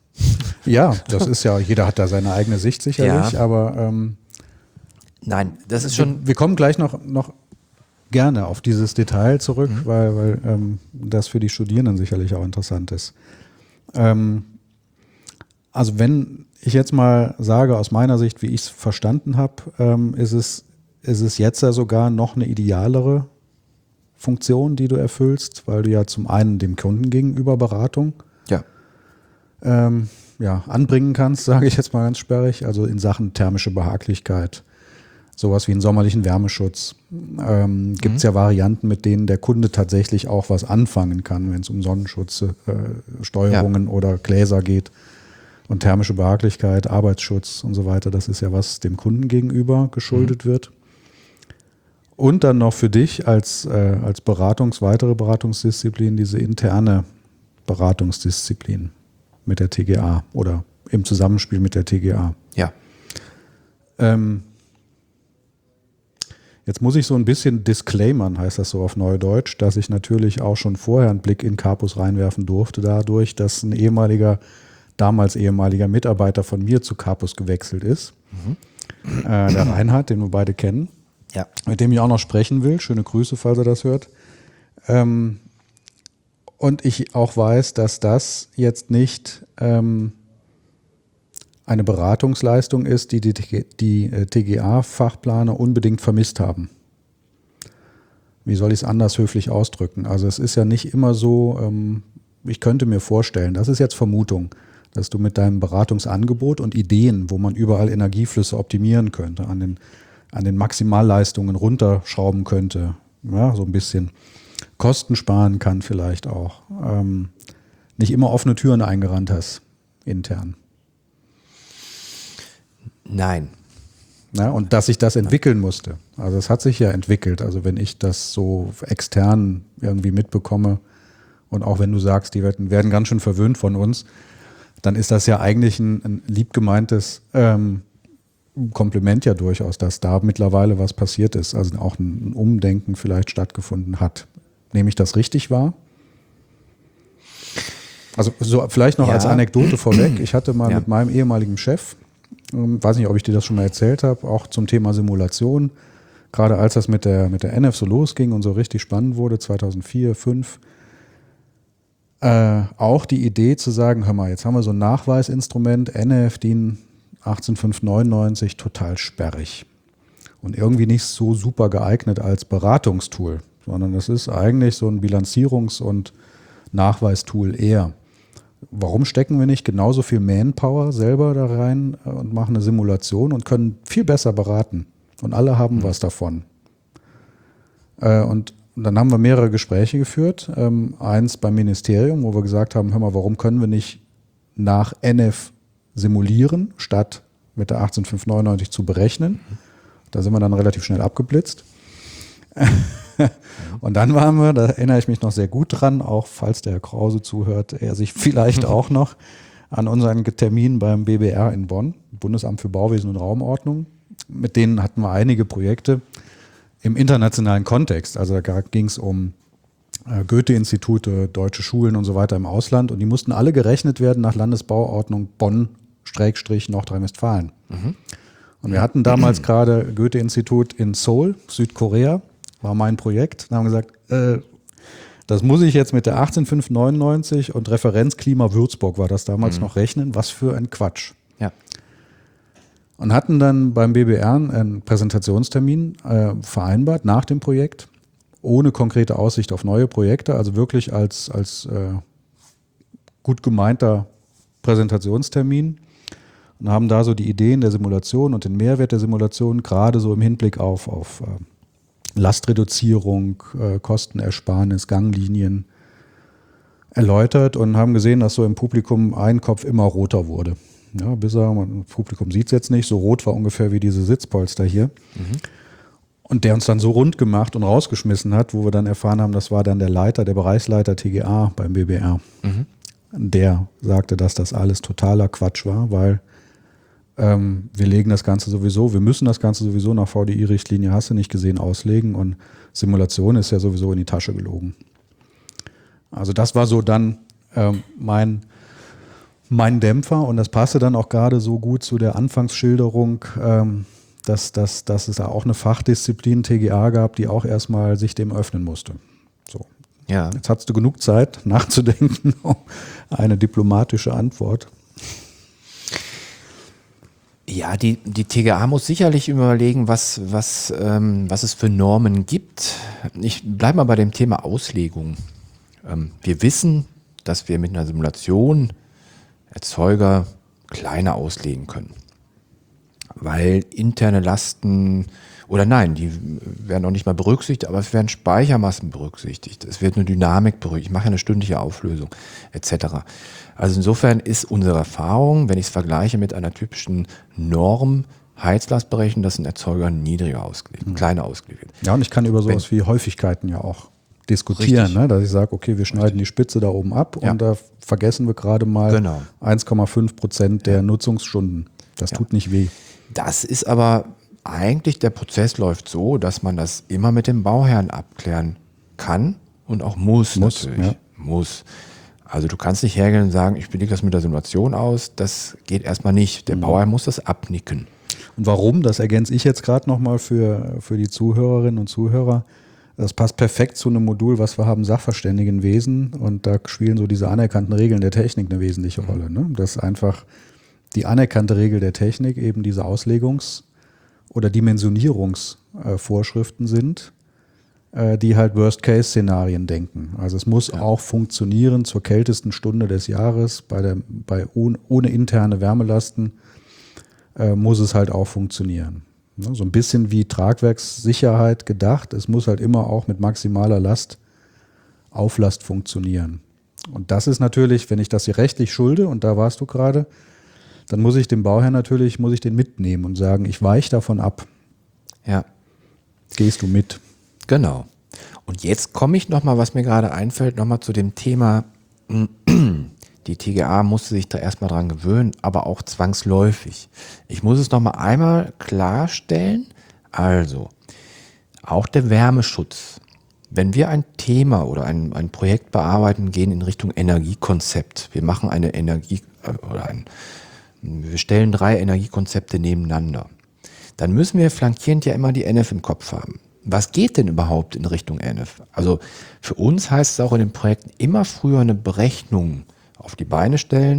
Ja, das ist ja, jeder hat da seine eigene Sicht sicherlich, ja. aber ähm, nein, das ist schon. Wir, wir kommen gleich noch, noch gerne auf dieses Detail zurück, mhm. weil, weil ähm, das für die Studierenden sicherlich auch interessant ist. Ähm, also wenn ich jetzt mal sage, aus meiner Sicht, wie ich es verstanden habe, ähm, ist es, ist es jetzt ja sogar noch eine idealere Funktion, die du erfüllst, weil du ja zum einen dem Kunden gegenüber Beratung ja. Ähm, ja, anbringen kannst, sage ich jetzt mal ganz sperrig, also in Sachen thermische Behaglichkeit, sowas wie einen sommerlichen Wärmeschutz. Ähm, gibt es mhm. ja Varianten, mit denen der Kunde tatsächlich auch was anfangen kann, wenn es um Sonnenschutz, äh, Steuerungen ja. oder Gläser geht und thermische Behaglichkeit, Arbeitsschutz und so weiter. Das ist ja was dem Kunden gegenüber geschuldet mhm. wird. Und dann noch für dich als, äh, als Beratungs-, weitere Beratungsdisziplin diese interne Beratungsdisziplin mit der T G A oder im Zusammenspiel mit der T G A. Ja. Ähm, jetzt muss ich so ein bisschen disclaimern, heißt das so auf Neudeutsch, dass ich natürlich auch schon vorher einen Blick in Carpus reinwerfen durfte, dadurch, dass ein ehemaliger, damals ehemaliger Mitarbeiter von mir zu Carpus gewechselt ist. Mhm. Äh, der Reinhard, den wir beide kennen. Ja. Mit dem ich auch noch sprechen will. Schöne Grüße, falls er das hört. Ähm, und ich auch weiß, dass das jetzt nicht ähm, eine Beratungsleistung ist, die die, die äh, T G A-Fachplaner unbedingt vermisst haben. Wie soll ich es anders höflich ausdrücken? Also es ist ja nicht immer so, ähm, ich könnte mir vorstellen, das ist jetzt Vermutung, dass du mit deinem Beratungsangebot und Ideen, wo man überall Energieflüsse optimieren könnte, an den an den Maximalleistungen runterschrauben könnte, ja, so ein bisschen Kosten sparen kann vielleicht auch, ähm, nicht immer offene Türen eingerannt hast, intern. Nein. Ja, und dass sich das entwickeln musste. Also es hat sich ja entwickelt. Also wenn ich das so extern irgendwie mitbekomme und auch wenn du sagst, die werden, werden ganz schön verwöhnt von uns, dann ist das ja eigentlich ein, ein lieb gemeintes ähm, Kompliment ja durchaus, dass da mittlerweile was passiert ist, also auch ein Umdenken vielleicht stattgefunden hat. Nehme ich das richtig wahr? Also so vielleicht noch ja. als Anekdote vorweg. Ich hatte mal ja. mit meinem ehemaligen Chef, ähm, weiß nicht, ob ich dir das schon mal erzählt habe, auch zum Thema Simulation, gerade als das mit der, mit der N F so losging und so richtig spannend wurde, zweitausendvier, zweitausendfünf, äh, auch die Idee zu sagen, hör mal, jetzt haben wir so ein Nachweisinstrument, N F, DIN achtzehntausendfünfhundertneunundneunzig, total sperrig und irgendwie nicht so super geeignet als Beratungstool, sondern es ist eigentlich so ein Bilanzierungs- und Nachweistool eher. Warum stecken wir nicht genauso viel Manpower selber da rein und machen eine Simulation und können viel besser beraten und alle haben mhm. was davon? Äh, und dann haben wir mehrere Gespräche geführt, ähm, eins beim Ministerium, wo wir gesagt haben, hör mal, warum können wir nicht nach N F simulieren, statt mit der achtzehntausendfünfhundertneunundneunzig zu berechnen. Da sind wir dann relativ schnell abgeblitzt. Und dann waren wir, da erinnere ich mich noch sehr gut dran, auch falls der Herr Krause zuhört, er sich vielleicht auch noch an unseren Termin beim B B R in Bonn, Bundesamt für Bauwesen und Raumordnung. Mit denen hatten wir einige Projekte im internationalen Kontext. Also da ging es um Goethe-Institute, deutsche Schulen und so weiter im Ausland und die mussten alle gerechnet werden nach Landesbauordnung Bonn-Nordrhein-Westfalen. Mhm. Und wir hatten damals gerade Goethe-Institut in Seoul, Südkorea, war mein Projekt. Da haben wir gesagt, äh, das muss ich jetzt mit der achtzehntausendfünfhundertneunundneunzig und Referenzklima Würzburg war das damals mhm. noch rechnen. Was für ein Quatsch. Ja. Und hatten dann beim B B R einen Präsentationstermin äh, vereinbart nach dem Projekt, ohne konkrete Aussicht auf neue Projekte, also wirklich als, als äh, gut gemeinter Präsentationstermin und haben da so die Ideen der Simulation und den Mehrwert der Simulation gerade so im Hinblick auf, auf äh, Lastreduzierung, äh, Kostenersparnis, Ganglinien erläutert und haben gesehen, dass so im Publikum ein Kopf immer roter wurde. Ja, bis er, das Publikum sieht es jetzt nicht, so rot war ungefähr wie diese Sitzpolster hier. Mhm. Und der uns dann so rund gemacht und rausgeschmissen hat, wo wir dann erfahren haben, das war dann der Leiter, der Bereichsleiter T G A beim B B R. Mhm. Der sagte, dass das alles totaler Quatsch war, weil ähm, wir legen das Ganze sowieso, wir müssen das Ganze sowieso nach V D I-Richtlinie, hast du nicht gesehen, auslegen und Simulation ist ja sowieso in die Tasche gelogen. Also das war so dann ähm, mein, mein Dämpfer und das passte dann auch gerade so gut zu der Anfangsschilderung, ähm, dass, dass, dass es da auch eine Fachdisziplin T G A gab, die auch erstmal sich dem öffnen musste. So. Ja. Jetzt hast du genug Zeit nachzudenken, eine diplomatische Antwort. Ja, die, die T G A muss sicherlich überlegen, was, was, ähm, was es für Normen gibt. Ich bleibe mal bei dem Thema Auslegung. Ähm, wir wissen, dass wir mit einer Simulation Erzeuger kleiner auslegen können. Weil interne Lasten, oder nein, die werden noch nicht mal berücksichtigt, aber es werden Speichermassen berücksichtigt. Es wird eine Dynamik berücksichtigt. Ich mache eine stündliche Auflösung et cetera. Also insofern ist unsere Erfahrung, wenn ich es vergleiche mit einer typischen Norm, Heizlastberechnung, dass ein Erzeuger niedriger ausgelegt, mhm. kleiner ausgelegt wird. Ja, und ich kann über sowas wenn, wie Häufigkeiten ja auch diskutieren, ne? Dass ich sage, okay, wir schneiden richtig. Die Spitze da oben ab ja. und da vergessen wir gerade mal genau. eins Komma fünf Prozent der ja. Nutzungsstunden. Das ja. tut nicht weh. Das ist aber eigentlich, der Prozess läuft so, dass man das immer mit dem Bauherrn abklären kann und auch muss, muss natürlich. Ja. Muss. Also du kannst nicht hergehen und sagen, ich belege das mit der Simulation aus. Das geht erstmal nicht. Der mhm. Bauherr muss das abnicken. Und warum? Das ergänze ich jetzt gerade nochmal für, für die Zuhörerinnen und Zuhörer. Das passt perfekt zu einem Modul, was wir haben, Sachverständigenwesen. Und da spielen so diese anerkannten Regeln der Technik eine wesentliche mhm. Rolle. Ne? Dass einfach die anerkannte Regel der Technik eben diese Auslegungs- oder Dimensionierungsvorschriften sind, die halt Worst-Case-Szenarien denken. Also es muss ja. auch funktionieren zur kältesten Stunde des Jahres, bei der, bei ohne, ohne interne Wärmelasten äh, muss es halt auch funktionieren. Ne? So ein bisschen wie Tragwerkssicherheit gedacht, es muss halt immer auch mit maximaler Last, Auflast funktionieren. Und das ist natürlich, wenn ich das hier rechtlich schulde, und da warst du gerade, dann muss ich dem Bauherrn natürlich, muss ich den mitnehmen und sagen, ich weiche davon ab. Ja. Gehst du mit? Genau. Und jetzt komme ich nochmal, was mir gerade einfällt, nochmal zu dem Thema, die T G A musste sich da erstmal dran gewöhnen, aber auch zwangsläufig. Ich muss es nochmal einmal klarstellen, also auch der Wärmeschutz. Wenn wir ein Thema oder ein, ein Projekt bearbeiten, gehen in Richtung Energiekonzept. Wir machen eine Energie, oder ein, wir stellen drei Energiekonzepte nebeneinander. Dann müssen wir flankierend ja immer die N F im Kopf haben. Was geht denn überhaupt in Richtung N F? Also für uns heißt es auch in den Projekten immer früher eine Berechnung auf die Beine stellen,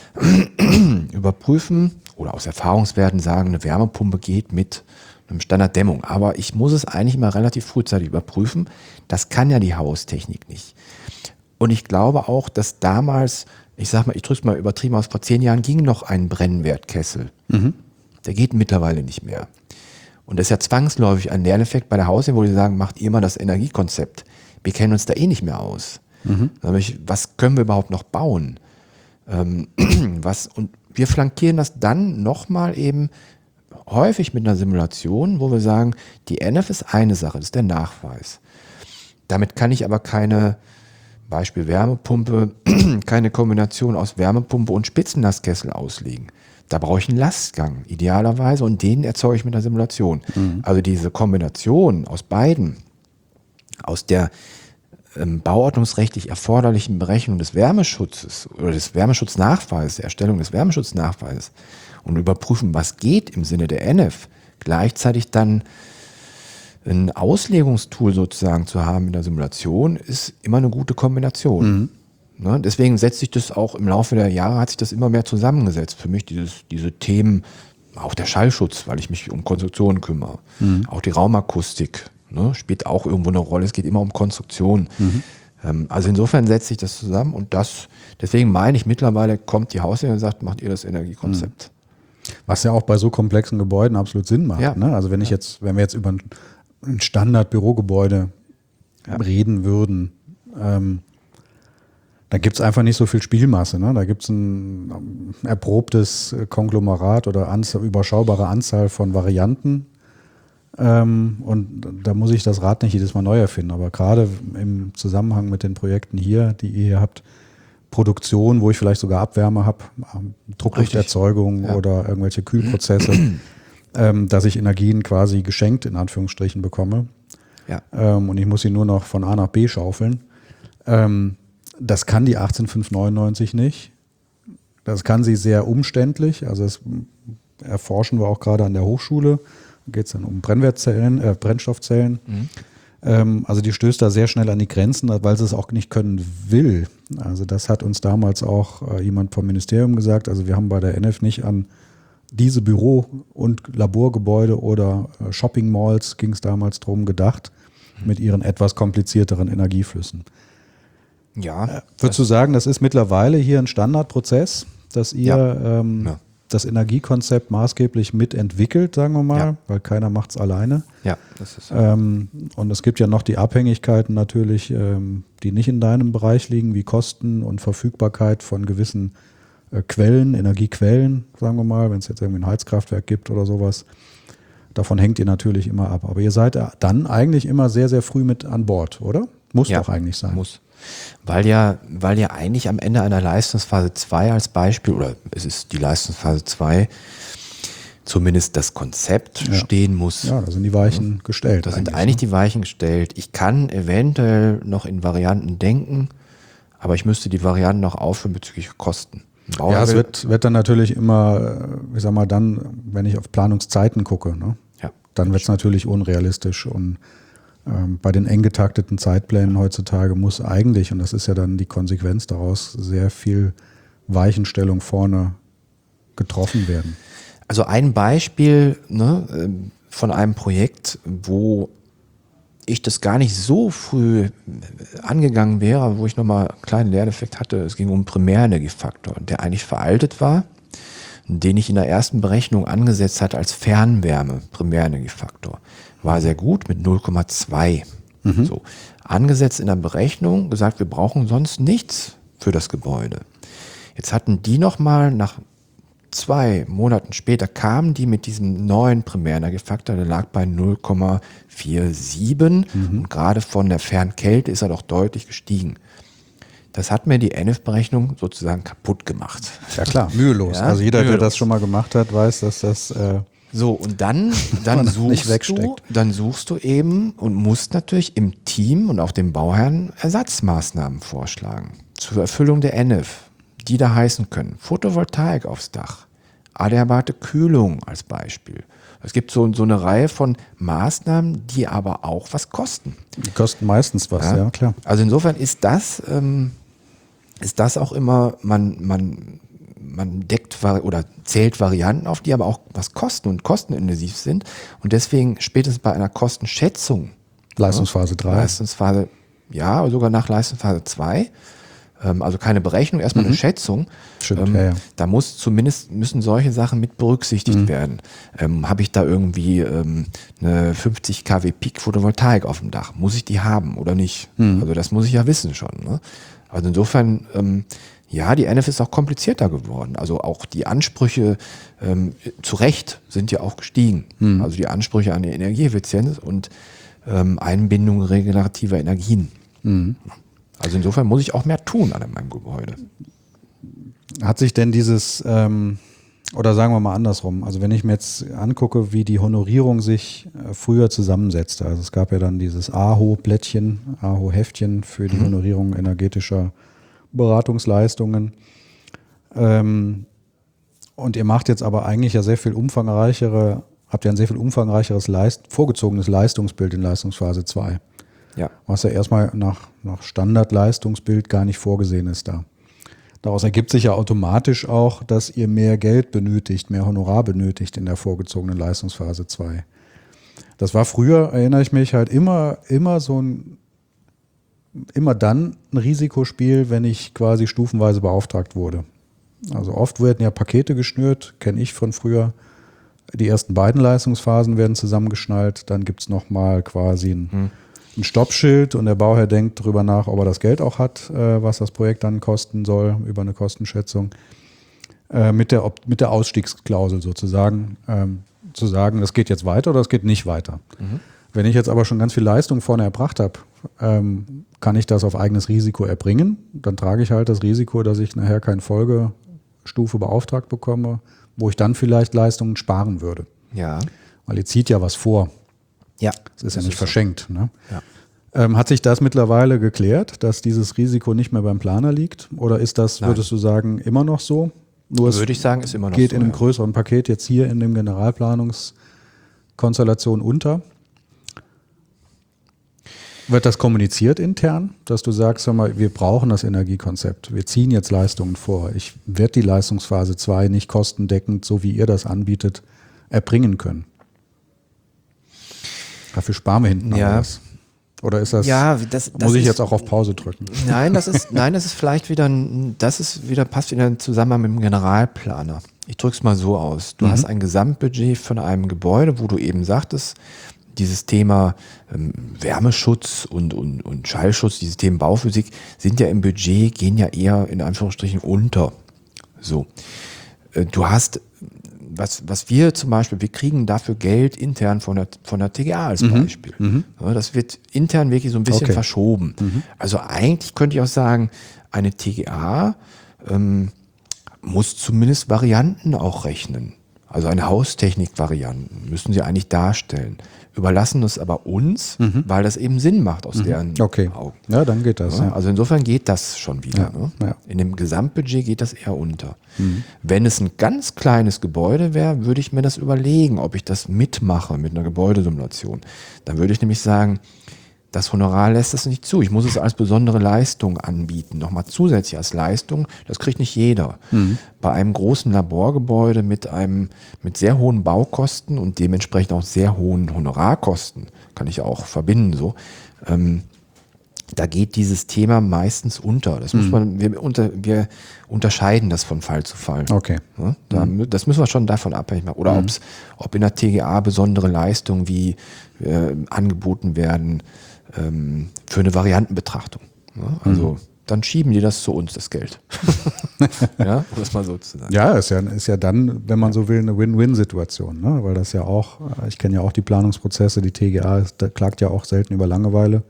überprüfen oder aus Erfahrungswerten sagen, eine Wärmepumpe geht mit einem Standarddämmung. Aber ich muss es eigentlich immer relativ frühzeitig überprüfen. Das kann ja die Haustechnik nicht. Und ich glaube auch, dass damals, ich sag mal, ich drücke es mal übertrieben aus, vor zehn Jahren ging noch ein Brennwertkessel. Mhm. Der geht mittlerweile nicht mehr. Und das ist ja zwangsläufig ein Lerneffekt bei der Haustechnik, wo die sagen, macht ihr mal das Energiekonzept. Wir kennen uns da eh nicht mehr aus. Mhm. Was können wir überhaupt noch bauen? Ähm, was, und wir flankieren das dann nochmal eben häufig mit einer Simulation, wo wir sagen, die N F ist eine Sache, das ist der Nachweis. Damit kann ich aber keine, Beispiel Wärmepumpe, keine Kombination aus Wärmepumpe und Spitzenlastkessel auslegen. Da brauche ich einen Lastgang, idealerweise, und den erzeuge ich mit einer Simulation. Mhm. Also diese Kombination aus beiden, aus der ähm, bauordnungsrechtlich erforderlichen Berechnung des Wärmeschutzes oder des Wärmeschutznachweises, der Erstellung des Wärmeschutznachweises und überprüfen, was geht im Sinne der N F, gleichzeitig dann ein Auslegungstool sozusagen zu haben in der Simulation, ist immer eine gute Kombination. Mhm. Ne? Deswegen setzt sich das auch im Laufe der Jahre, hat sich das immer mehr zusammengesetzt. Für mich dieses, diese Themen, auch der Schallschutz, weil ich mich um Konstruktionen kümmere. Mhm. Auch die Raumakustik, ne, spielt auch irgendwo eine Rolle. Es geht immer um Konstruktion. Mhm. Ähm, also insofern setzt sich das zusammen und das, deswegen meine ich, mittlerweile kommt die Haustechnik und sagt, macht ihr das Energiekonzept. Mhm. Was ja auch bei so komplexen Gebäuden absolut Sinn macht. Ja. Ne? Also wenn ich ja. jetzt, wenn wir jetzt über ein, ein Standard-Bürogebäude ja. reden würden, ähm, da gibt es einfach nicht so viel Spielmasse. Ne? Da gibt es ein erprobtes Konglomerat oder Anzahl, überschaubare Anzahl von Varianten. Ähm, und da muss ich das Rad nicht jedes Mal neu erfinden. Aber gerade im Zusammenhang mit den Projekten hier, die ihr hier habt, Produktion, wo ich vielleicht sogar Abwärme habe, Drucklufterzeugung ja. oder irgendwelche Kühlprozesse, ähm, dass ich Energien quasi geschenkt in Anführungsstrichen bekomme. Ja. Ähm, und ich muss sie nur noch von A nach B schaufeln. Ähm, Das kann die achtzehn fünf neunundneunzig nicht. Das kann sie sehr umständlich. Also das erforschen wir auch gerade an der Hochschule. geht es dann um Brennwertzellen, äh, Brennstoffzellen. Mhm. Ähm, also die stößt da sehr schnell an die Grenzen, weil sie es auch nicht können will. Also das hat uns damals auch äh, jemand vom Ministerium gesagt. Also wir haben bei der N F nicht an diese Büro- und Laborgebäude oder äh, Shopping Malls, ging es damals drum, gedacht, mhm. mit ihren etwas komplizierteren Energieflüssen. Ja. Äh, würdest du sagen, das ist mittlerweile hier ein Standardprozess, dass ihr ja. Ähm, ja. das Energiekonzept maßgeblich mitentwickelt, sagen wir mal, ja. weil keiner macht es alleine. Ja, das ist so. Ähm, und es gibt ja noch die Abhängigkeiten natürlich, ähm, die nicht in deinem Bereich liegen, wie Kosten und Verfügbarkeit von gewissen äh, Quellen, Energiequellen, sagen wir mal, wenn es jetzt irgendwie ein Heizkraftwerk gibt oder sowas. Davon hängt ihr natürlich immer ab. Aber ihr seid dann eigentlich immer sehr, sehr früh mit an Bord, oder? Muss ja, doch eigentlich sein. Muss. Weil ja, weil ja eigentlich am Ende einer Leistungsphase zwei als Beispiel, oder es ist die Leistungsphase zwei, zumindest das Konzept ja. stehen muss. Ja, da sind die Weichen ja. gestellt. Da sind eigentlich, eigentlich ne? die Weichen gestellt. Ich kann eventuell noch in Varianten denken, aber ich müsste die Varianten noch aufführen bezüglich Kosten. Ja, es wird, wird dann natürlich immer, ich sag mal dann, wenn ich auf Planungszeiten gucke, ne? ja. dann wird es natürlich unrealistisch und ähm, bei den eng getakteten Zeitplänen heutzutage muss eigentlich, und das ist ja dann die Konsequenz daraus, sehr viel Weichenstellung vorne getroffen werden. Also ein Beispiel ne, von einem Projekt, wo ich das gar nicht so früh angegangen wäre, wo ich nochmal einen kleinen Lerneffekt hatte. Es ging um einen Primärenergiefaktor, der eigentlich veraltet war, den ich in der ersten Berechnung angesetzt hatte als Fernwärme, Primärenergiefaktor. War sehr gut mit null Komma zwei. Mhm. So. Angesetzt in der Berechnung, gesagt, wir brauchen sonst nichts für das Gebäude. Jetzt hatten die nochmal nach zwei Monaten später kamen die mit diesem neuen Primärenergiefaktor, der lag bei null Komma siebenundvierzig mhm. und gerade von der Fernkälte ist er doch deutlich gestiegen. Das hat mir die N F-Berechnung sozusagen kaputt gemacht. Ja klar, mühelos. Ja, also jeder, mühelos. der das schon mal gemacht hat, weiß, dass das äh, so und dann, dann suchst du, dann suchst du eben und musst natürlich im Team und auch dem Bauherrn Ersatzmaßnahmen vorschlagen zur Erfüllung der N F, die da heißen können. Photovoltaik aufs Dach, adäquate Kühlung als Beispiel. Es gibt so, so eine Reihe von Maßnahmen, die aber auch was kosten. Die kosten meistens was, ja, ja klar. Also insofern ist das, ähm, ist das auch immer, man, man, man deckt oder zählt Varianten auf, die aber auch was kosten und kostenintensiv sind. Und deswegen spätestens bei einer Kostenschätzung. Leistungsphase drei. Leistungsphase, ja, sogar nach Leistungsphase zwei. Also keine Berechnung, erstmal mhm. eine Schätzung. Stimmt, ähm, ja, ja. Da muss zumindest müssen solche Sachen mit berücksichtigt mhm. werden. Ähm, Habe ich da irgendwie ähm, eine fünfzig Kilowatt Peak Photovoltaik auf dem Dach? Muss ich die haben oder nicht? Mhm. Also das muss ich ja wissen schon. Ne? Also insofern, ähm, ja, die N F ist auch komplizierter geworden. Also auch die Ansprüche ähm, zu Recht sind ja auch gestiegen. Mhm. Also die Ansprüche an die Energieeffizienz und ähm, Einbindung regenerativer Energien. Mhm. Also insofern muss ich auch mehr tun an meinem Gebäude. Hat sich denn dieses, ähm, oder sagen wir mal andersrum, also wenn ich mir jetzt angucke, wie die Honorierung sich äh, früher zusammensetzte, also es gab ja dann dieses A H O-Blättchen, A H O-Heftchen für die mhm. Honorierung energetischer Beratungsleistungen. Ähm, und ihr macht jetzt aber eigentlich ja sehr viel umfangreichere, habt ja ein sehr viel umfangreicheres Leist, vorgezogenes Leistungsbild in Leistungsphase zwei. Ja. Was ja erstmal nach, nach Standardleistungsbild gar nicht vorgesehen ist da. Daraus ergibt sich ja automatisch auch, dass ihr mehr Geld benötigt, mehr Honorar benötigt in der vorgezogenen Leistungsphase zwei. Das war früher, erinnere ich mich, halt immer, immer so ein, immer dann ein Risikospiel, wenn ich quasi stufenweise beauftragt wurde. Also oft werden ja Pakete geschnürt, kenne ich von früher. Die ersten beiden Leistungsphasen werden zusammengeschnallt, dann gibt es nochmal quasi ein hm. ein Stoppschild und der Bauherr denkt darüber nach, ob er das Geld auch hat, äh, was das Projekt dann kosten soll, über eine Kostenschätzung, äh, mit der, mit der Ausstiegsklausel sozusagen, ähm, zu sagen, das geht jetzt weiter oder das geht nicht weiter. Mhm. Wenn ich jetzt aber schon ganz viel Leistung vorne erbracht habe, ähm, kann ich das auf eigenes Risiko erbringen. Dann trage ich halt das Risiko, dass ich nachher keine Folgestufe beauftragt bekomme, wo ich dann vielleicht Leistungen sparen würde. Ja. Weil ihr zieht ja was vor. Ja, das ist ja nicht verschenkt. Ne? Ja. Ähm, hat sich das mittlerweile geklärt, dass dieses Risiko nicht mehr beim Planer liegt? Oder ist das, Nein. würdest du sagen, immer noch so? Nur Würde ich sagen, ist immer noch geht so. in einem ja. größeren Paket jetzt hier in dem Generalplanungsgesetz Konstellation unter? Wird das kommuniziert intern, dass du sagst, hör mal, wir brauchen das Energiekonzept, wir ziehen jetzt Leistungen vor. Ich werde die Leistungsphase zwei nicht kostendeckend, so wie ihr das anbietet, erbringen können. Dafür sparen wir hinten Ja. alles. Oder ist das, Ja, das, das muss ich ist, jetzt auch auf Pause drücken? Nein, das ist, nein, das ist vielleicht wieder, ein- das ist wieder, passt wieder in Zusammenhang mit dem Generalplaner. Ich drücke es mal so aus. Du Mhm. hast ein Gesamtbudget von einem Gebäude, wo du eben sagtest, dieses Thema ähm, Wärmeschutz und, und, und Schallschutz, dieses Thema Bauphysik sind ja im Budget, gehen ja eher in Anführungsstrichen unter. So. Äh, Du hast, was, was wir zum Beispiel, wir kriegen dafür Geld intern von der, von der T G A als Beispiel. Ja, das wird intern wirklich so ein bisschen Okay. verschoben. Also eigentlich könnte ich auch sagen, eine T G A ähm, muss zumindest Varianten auch rechnen. Also eine Haustechnik-Varianten müssen sie eigentlich darstellen. Überlassen es aber uns, weil das eben Sinn macht aus deren Okay, Augen. ja, dann geht das. Ja, Ja. also insofern geht das schon wieder. Ja, Ne? ja. In dem Gesamtbudget geht das eher unter. Wenn es ein ganz kleines Gebäude wäre, würde ich mir das überlegen, ob ich das mitmache mit einer Gebäudesimulation. Dann würde ich nämlich sagen, das Honorar lässt das nicht zu. Ich muss es als besondere Leistung anbieten. Nochmal zusätzlich als Leistung. Das kriegt nicht jeder. Bei einem großen Laborgebäude mit einem, mit sehr hohen Baukosten und dementsprechend auch sehr hohen Honorarkosten, kann ich auch verbinden, so, ähm, da geht dieses Thema meistens unter. Das muss man, wir, unter, wir unterscheiden das von Fall zu Fall. Okay. Ja, da, Das müssen wir schon davon abhängig machen. Oder ob's, ob in der T G A besondere Leistungen wie äh, angeboten werden ähm, für eine Variantenbetrachtung. Ja, also dann schieben die das zu uns, das Geld. Ja, um das mal so zu sagen. Ja, ist ja, ist ja dann, wenn man so will, eine Win-Win-Situation, ne? Weil das ja auch, ich kenne ja auch die Planungsprozesse, die T G A ist, da klagt ja auch selten über Langeweile,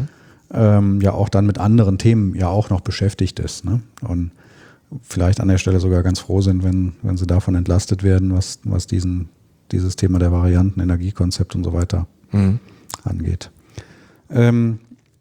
ähm, ja auch dann mit anderen Themen ja auch noch beschäftigt ist, ne? Und vielleicht an der Stelle sogar ganz froh sind, wenn, wenn sie davon entlastet werden, was, was diesen, dieses Thema der Varianten, Energiekonzept und so weiter Mhm. angeht. Ähm,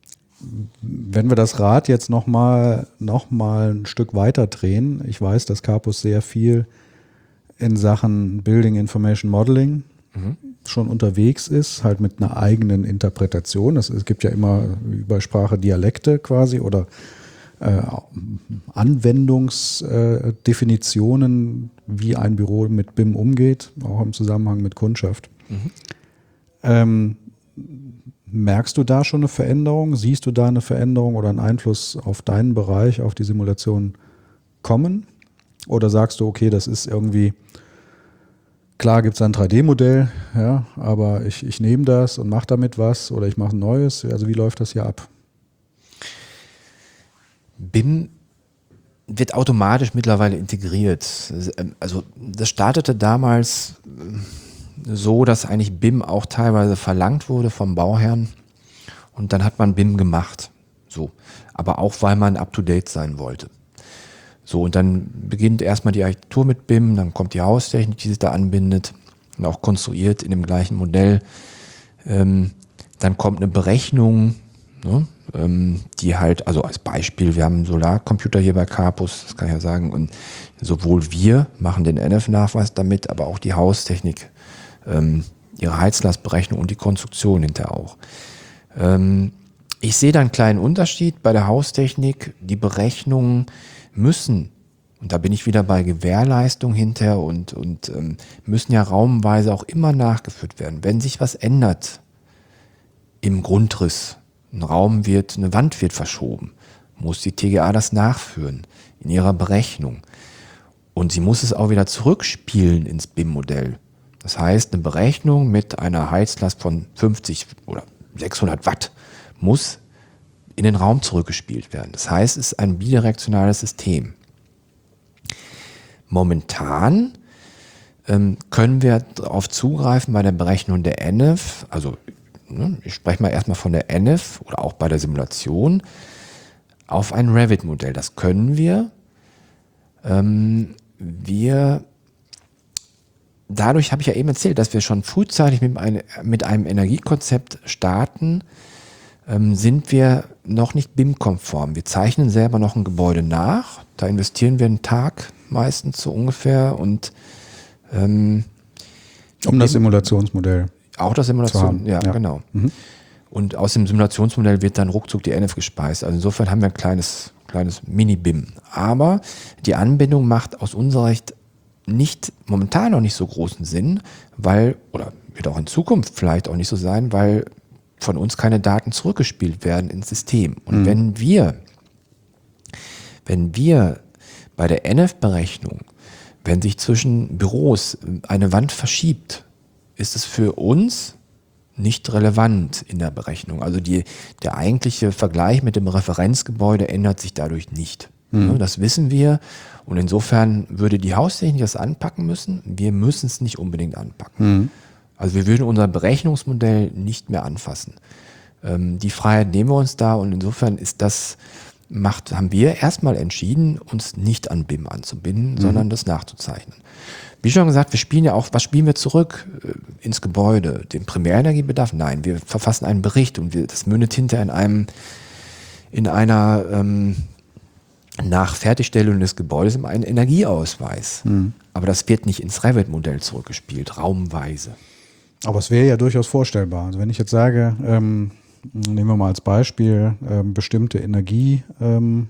wenn wir das Rad jetzt nochmal noch mal ein Stück weiter drehen, ich weiß, dass Carpus sehr viel in Sachen Building Information Modeling schon unterwegs ist, halt mit einer eigenen Interpretation. Das, es gibt ja immer Übersprache Dialekte quasi oder äh, Anwendungsdefinitionen, wie ein Büro mit B I M umgeht, auch im Zusammenhang mit Kundschaft. Ähm, merkst du da schon eine Veränderung? Siehst du da eine Veränderung oder einen Einfluss auf deinen Bereich, auf die Simulation kommen? Oder sagst du, okay, das ist irgendwie, klar gibt es ein drei D Modell, ja, aber ich, ich nehme das und mache damit was oder ich mache ein neues. Also wie läuft das hier ab? B I M wird automatisch mittlerweile integriert. Also das startete damals so, dass eigentlich B I M auch teilweise verlangt wurde vom Bauherrn und dann hat man B I M gemacht. So. Aber auch, weil man up-to-date sein wollte. So, und dann beginnt erstmal die Architektur mit B I M, dann kommt die Haustechnik, die sich da anbindet und auch konstruiert in dem gleichen Modell. Ähm, dann kommt eine Berechnung, ne, ähm, die halt, also als Beispiel, wir haben einen Solarcomputer hier bei Carpus, das kann ich ja sagen, und sowohl wir machen den N F-Nachweis damit, aber auch die Haustechnik, ähm, ihre Heizlastberechnung und die Konstruktion hinterher auch. Ähm, ich sehe da einen kleinen Unterschied bei der Haustechnik, die Berechnungen müssen, und da bin ich wieder bei Gewährleistung hinter und, und ähm, müssen ja raumweise auch immer nachgeführt werden. Wenn sich was ändert im Grundriss, ein Raum wird, eine Wand wird verschoben, muss die T G A das nachführen in ihrer Berechnung. Und sie muss es auch wieder zurückspielen ins B I M-Modell. Das heißt, eine Berechnung mit einer Heizlast von fünfzig oder sechshundert Watt muss in den Raum zurückgespielt werden. Das heißt, es ist ein bidirektionales System. Momentan ähm, können wir darauf zugreifen bei der Berechnung der N F, also ne, ich spreche mal erstmal von der N F oder auch bei der Simulation, auf ein Revit-Modell. Das können wir. Ähm, wir dadurch habe ich ja eben erzählt, dass wir schon frühzeitig mit einem, mit einem Energiekonzept starten, ähm, sind wir noch nicht B I M-konform. Wir zeichnen selber noch ein Gebäude nach. Da investieren wir einen Tag meistens so ungefähr und ähm, Um das Simulationsmodell. Auch das zu Simulation, haben. ja, Ja. genau. Und aus dem Simulationsmodell wird dann ruckzuck die N F gespeist. Also insofern haben wir ein kleines, kleines Mini-B I M. Aber die Anbindung macht aus unserer Sicht nicht, momentan noch nicht so großen Sinn, weil, oder wird auch in Zukunft vielleicht auch nicht so sein, weil von uns keine Daten zurückgespielt werden ins System. Und Mhm. wenn wir, wenn wir bei der N F-Berechnung, wenn sich zwischen Büros eine Wand verschiebt, ist es für uns nicht relevant in der Berechnung. Also die, der eigentliche Vergleich mit dem Referenzgebäude ändert sich dadurch nicht. Mhm. Das wissen wir. Und insofern würde die Haustechnik das anpacken müssen. Wir müssen es nicht unbedingt anpacken. Mhm. Also wir würden unser Berechnungsmodell nicht mehr anfassen. Ähm, die Freiheit nehmen wir uns da und insofern ist das, macht, haben wir erstmal entschieden, uns nicht an B I M anzubinden, mhm. sondern das nachzuzeichnen. Wie schon gesagt, wir spielen ja auch, was spielen wir zurück äh, ins Gebäude? Den Primärenergiebedarf? Nein, wir verfassen einen Bericht und wir, das mündet hinter in einem, in einer, ähm, nach Fertigstellung des Gebäudes in einen Energieausweis. Mhm. Aber das wird nicht ins Revit-Modell zurückgespielt, raumweise. Aber es wäre ja durchaus vorstellbar. Also wenn ich jetzt sage, ähm, nehmen wir mal als Beispiel ähm, bestimmte Energiemesser,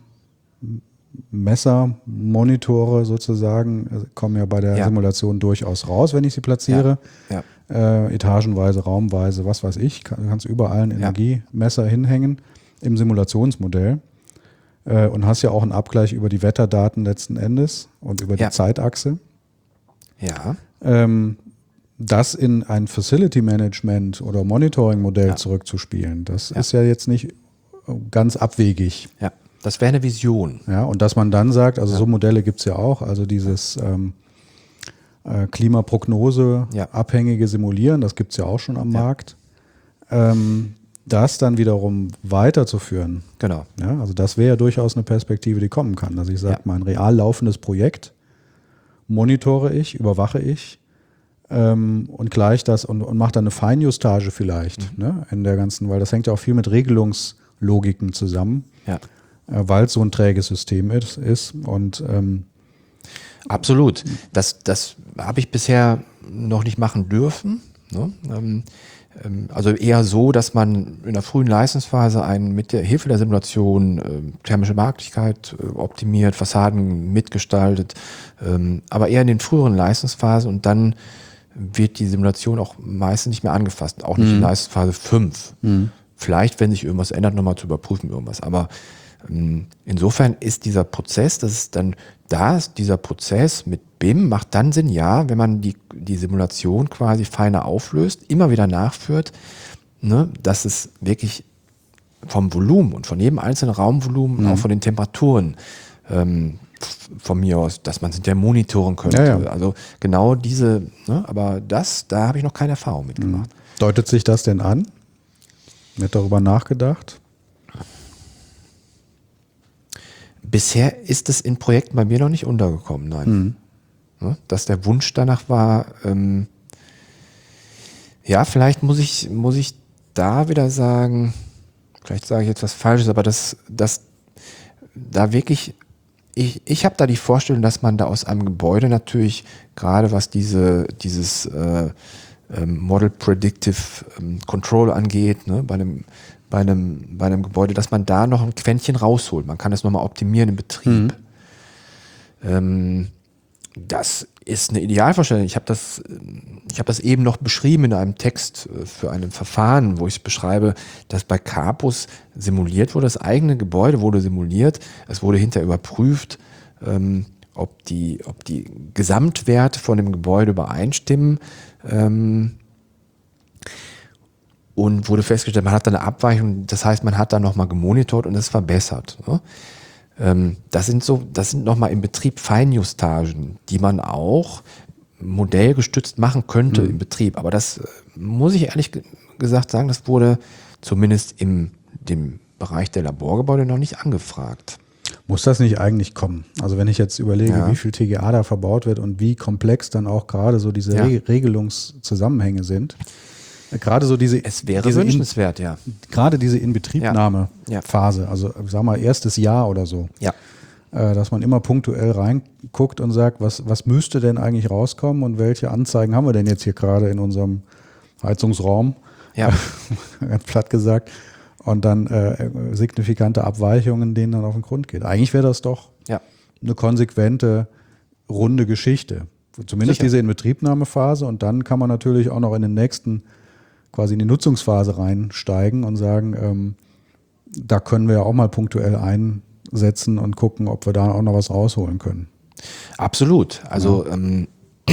ähm, Monitore sozusagen, äh, kommen ja bei der Ja. Simulation durchaus raus, wenn ich sie platziere. Ja. Äh, etagenweise, raumweise, was weiß ich, kann, kannst überall ein Energiemesser hinhängen im Simulationsmodell. Äh, und hast ja auch einen Abgleich über die Wetterdaten letzten Endes und über die Ja. Zeitachse. Ja. Ähm, das in ein Facility Management oder Monitoring-Modell Ja. zurückzuspielen, das Ja. ist ja jetzt nicht ganz abwegig. Ja, das wäre eine Vision. Ja, und dass man dann sagt, also so Modelle gibt es ja auch, also dieses ähm, äh, Klimaprognose Ja. abhängige Simulieren, das gibt es ja auch schon am Ja. Markt. Ähm, das dann wiederum weiterzuführen, Genau. ja, also das wäre ja durchaus eine Perspektive, die kommen kann, dass ich sage, Ja. mein real laufendes Projekt monitore ich, überwache ich ähm, und gleich das und, und mache dann eine Feinjustage vielleicht, Mhm. ne, in der ganzen, weil das hängt ja auch viel mit Regelungslogiken zusammen, Ja. äh, weil es so ein träges System ist, ist und ähm, Absolut. Das, das habe ich bisher noch nicht machen dürfen. Ne? Ähm, ähm, also eher so, dass man in der frühen Leistungsphase einen mit der Hilfe der Simulation äh, thermische Marktigkeit äh, optimiert, Fassaden mitgestaltet, ähm, aber eher in den früheren Leistungsphasen und dann wird die Simulation auch meistens nicht mehr angefasst, auch nicht in Leistungsphase fünf. Vielleicht, wenn sich irgendwas ändert, nochmal zu überprüfen irgendwas. Aber ähm, insofern ist dieser Prozess, das ist dann, da ist dieser Prozess mit B I M macht dann Sinn, ja, wenn man die, die Simulation quasi feiner auflöst, immer wieder nachführt, ne, dass es wirklich vom Volumen und von jedem einzelnen Raumvolumen, Mhm. auch von den Temperaturen, ähm, f- von mir aus, dass man es hinterher monitoren könnte. Ja, ja. Also genau diese, ne, aber das, da habe ich noch keine Erfahrung mitgemacht. deutet sich das denn an? Wird darüber nachgedacht? Bisher ist es in Projekten bei mir noch nicht untergekommen, nein. Mhm. Ne, dass der Wunsch danach war, ähm, ja, vielleicht muss ich, muss ich da wieder sagen, vielleicht sage ich jetzt was Falsches, aber dass, dass da wirklich, ich, ich habe da die Vorstellung, dass man da aus einem Gebäude natürlich, gerade was diese, dieses äh, ähm, Model Predictive ähm, Control angeht, ne, bei einem, bei einem, bei einem Gebäude, dass man da noch ein Quäntchen rausholt. Man kann es nochmal optimieren im Betrieb. Ähm, das ist eine Idealvorstellung. Ich habe das, ich habe das eben noch beschrieben in einem Text äh, für ein Verfahren, wo ich beschreibe, dass bei Carpus simuliert wurde, das eigene Gebäude wurde simuliert, es wurde hinterher überprüft, ähm, ob die, ob die Gesamtwerte von dem Gebäude übereinstimmen, ähm, und wurde festgestellt, man hat da eine Abweichung, das heißt, man hat da nochmal gemonitort und es verbessert. Ne? Ähm, das sind so, das sind nochmal im Betrieb Feinjustagen, die man auch modellgestützt machen könnte Mhm. im Betrieb. Aber das äh, muss ich ehrlich ge- gesagt sagen, das wurde zumindest im dem Bereich der Laborgebäude noch nicht angefragt. Muss das nicht eigentlich kommen? Also wenn ich jetzt überlege, Ja. wie viel T G A da verbaut wird und wie komplex dann auch gerade so diese Ja. Re Regelungszusammenhänge sind, äh, gerade so diese, Es wäre diese in, wünschenswert, ja. gerade diese Inbetriebnahme-Phase, Ja. also sag mal erstes Jahr oder so, Ja. äh, dass man immer punktuell reinguckt und sagt, was, was müsste denn eigentlich rauskommen und welche Anzeigen haben wir denn jetzt hier gerade in unserem Heizungsraum, Ja. ganz platt gesagt, und dann äh, signifikante Abweichungen, denen dann auf den Grund geht. Eigentlich wäre das doch Ja. eine konsequente, runde Geschichte. Zumindest Sicher. diese Inbetriebnahmephase, und dann kann man natürlich auch noch in den nächsten, quasi in die Nutzungsphase reinsteigen und sagen, ähm, da können wir ja auch mal punktuell einsetzen und gucken, ob wir da auch noch was rausholen können. Absolut. Also ähm,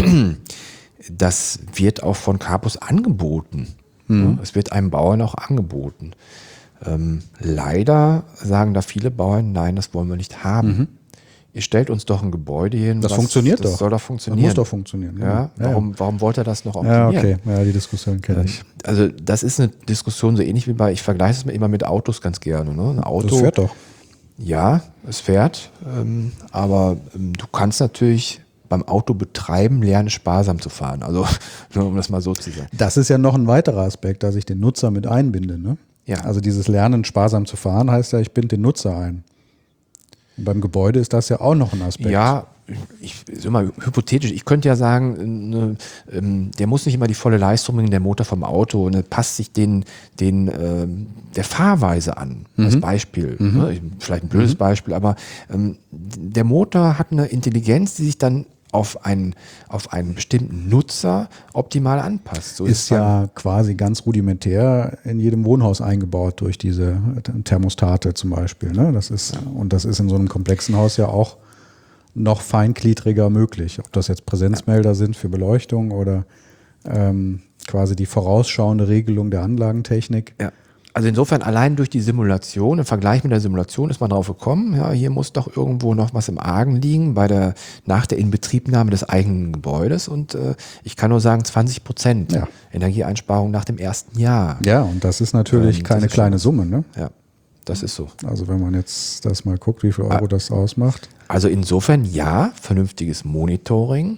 das wird auch von Capus angeboten. Mhm. Ja, es wird einem Bauern auch angeboten. Ähm, leider sagen da viele Bauern, nein, das wollen wir nicht haben. Mhm. Ihr stellt uns doch ein Gebäude hin. Das was- funktioniert das doch. soll doch Das funktionieren. muss doch funktionieren. Ja, Ja, warum, warum wollt ihr das noch ja, optimieren? okay. Ja, die Diskussion kenne ich. Also das ist eine Diskussion so ähnlich wie bei, ich vergleiche es mir immer mit Autos ganz gerne. Ne? Ein Auto, Das fährt doch. ja, es fährt, ähm, aber ähm, du kannst natürlich beim Auto betreiben lernen, sparsam zu fahren. Also nur um das mal so zu sagen. Das ist ja noch ein weiterer Aspekt, dass ich den Nutzer mit einbinde. Ne? Ja. Also dieses Lernen, sparsam zu fahren, heißt ja, ich binde den Nutzer ein. Und beim Gebäude ist das ja auch noch ein Aspekt. Ja, ich sag mal, hypothetisch, ich könnte ja sagen, ne, ähm, der muss nicht immer die volle Leistung bringen, der Motor vom Auto, und ne, passt sich den, den ähm, der Fahrweise an, als Beispiel. Ne? Vielleicht ein blödes Beispiel, aber ähm, der Motor hat eine Intelligenz, die sich dann auf einen, auf einen bestimmten Nutzer optimal anpasst. So Ist es beim- ja quasi ganz rudimentär in jedem Wohnhaus eingebaut durch diese Thermostate zum Beispiel. Ne? Das ist, und das ist in so einem komplexen Haus ja auch noch feingliedriger möglich. Ob das jetzt Präsenzmelder sind für Beleuchtung oder ähm, quasi die vorausschauende Regelung der Anlagentechnik. Ja. Also insofern allein durch die Simulation, im Vergleich mit der Simulation ist man drauf gekommen, ja, hier muss doch irgendwo noch was im Argen liegen bei der, nach der Inbetriebnahme des eigenen Gebäudes, und äh, ich kann nur sagen zwanzig Prozent Ja. Energieeinsparung nach dem ersten Jahr. Ja, und das ist natürlich Ähm, das keine ist kleine schon- Summe. Ne? Ja, das ist so. Also wenn man jetzt das mal guckt, wie viel Euro das ausmacht. Also insofern ja, vernünftiges Monitoring.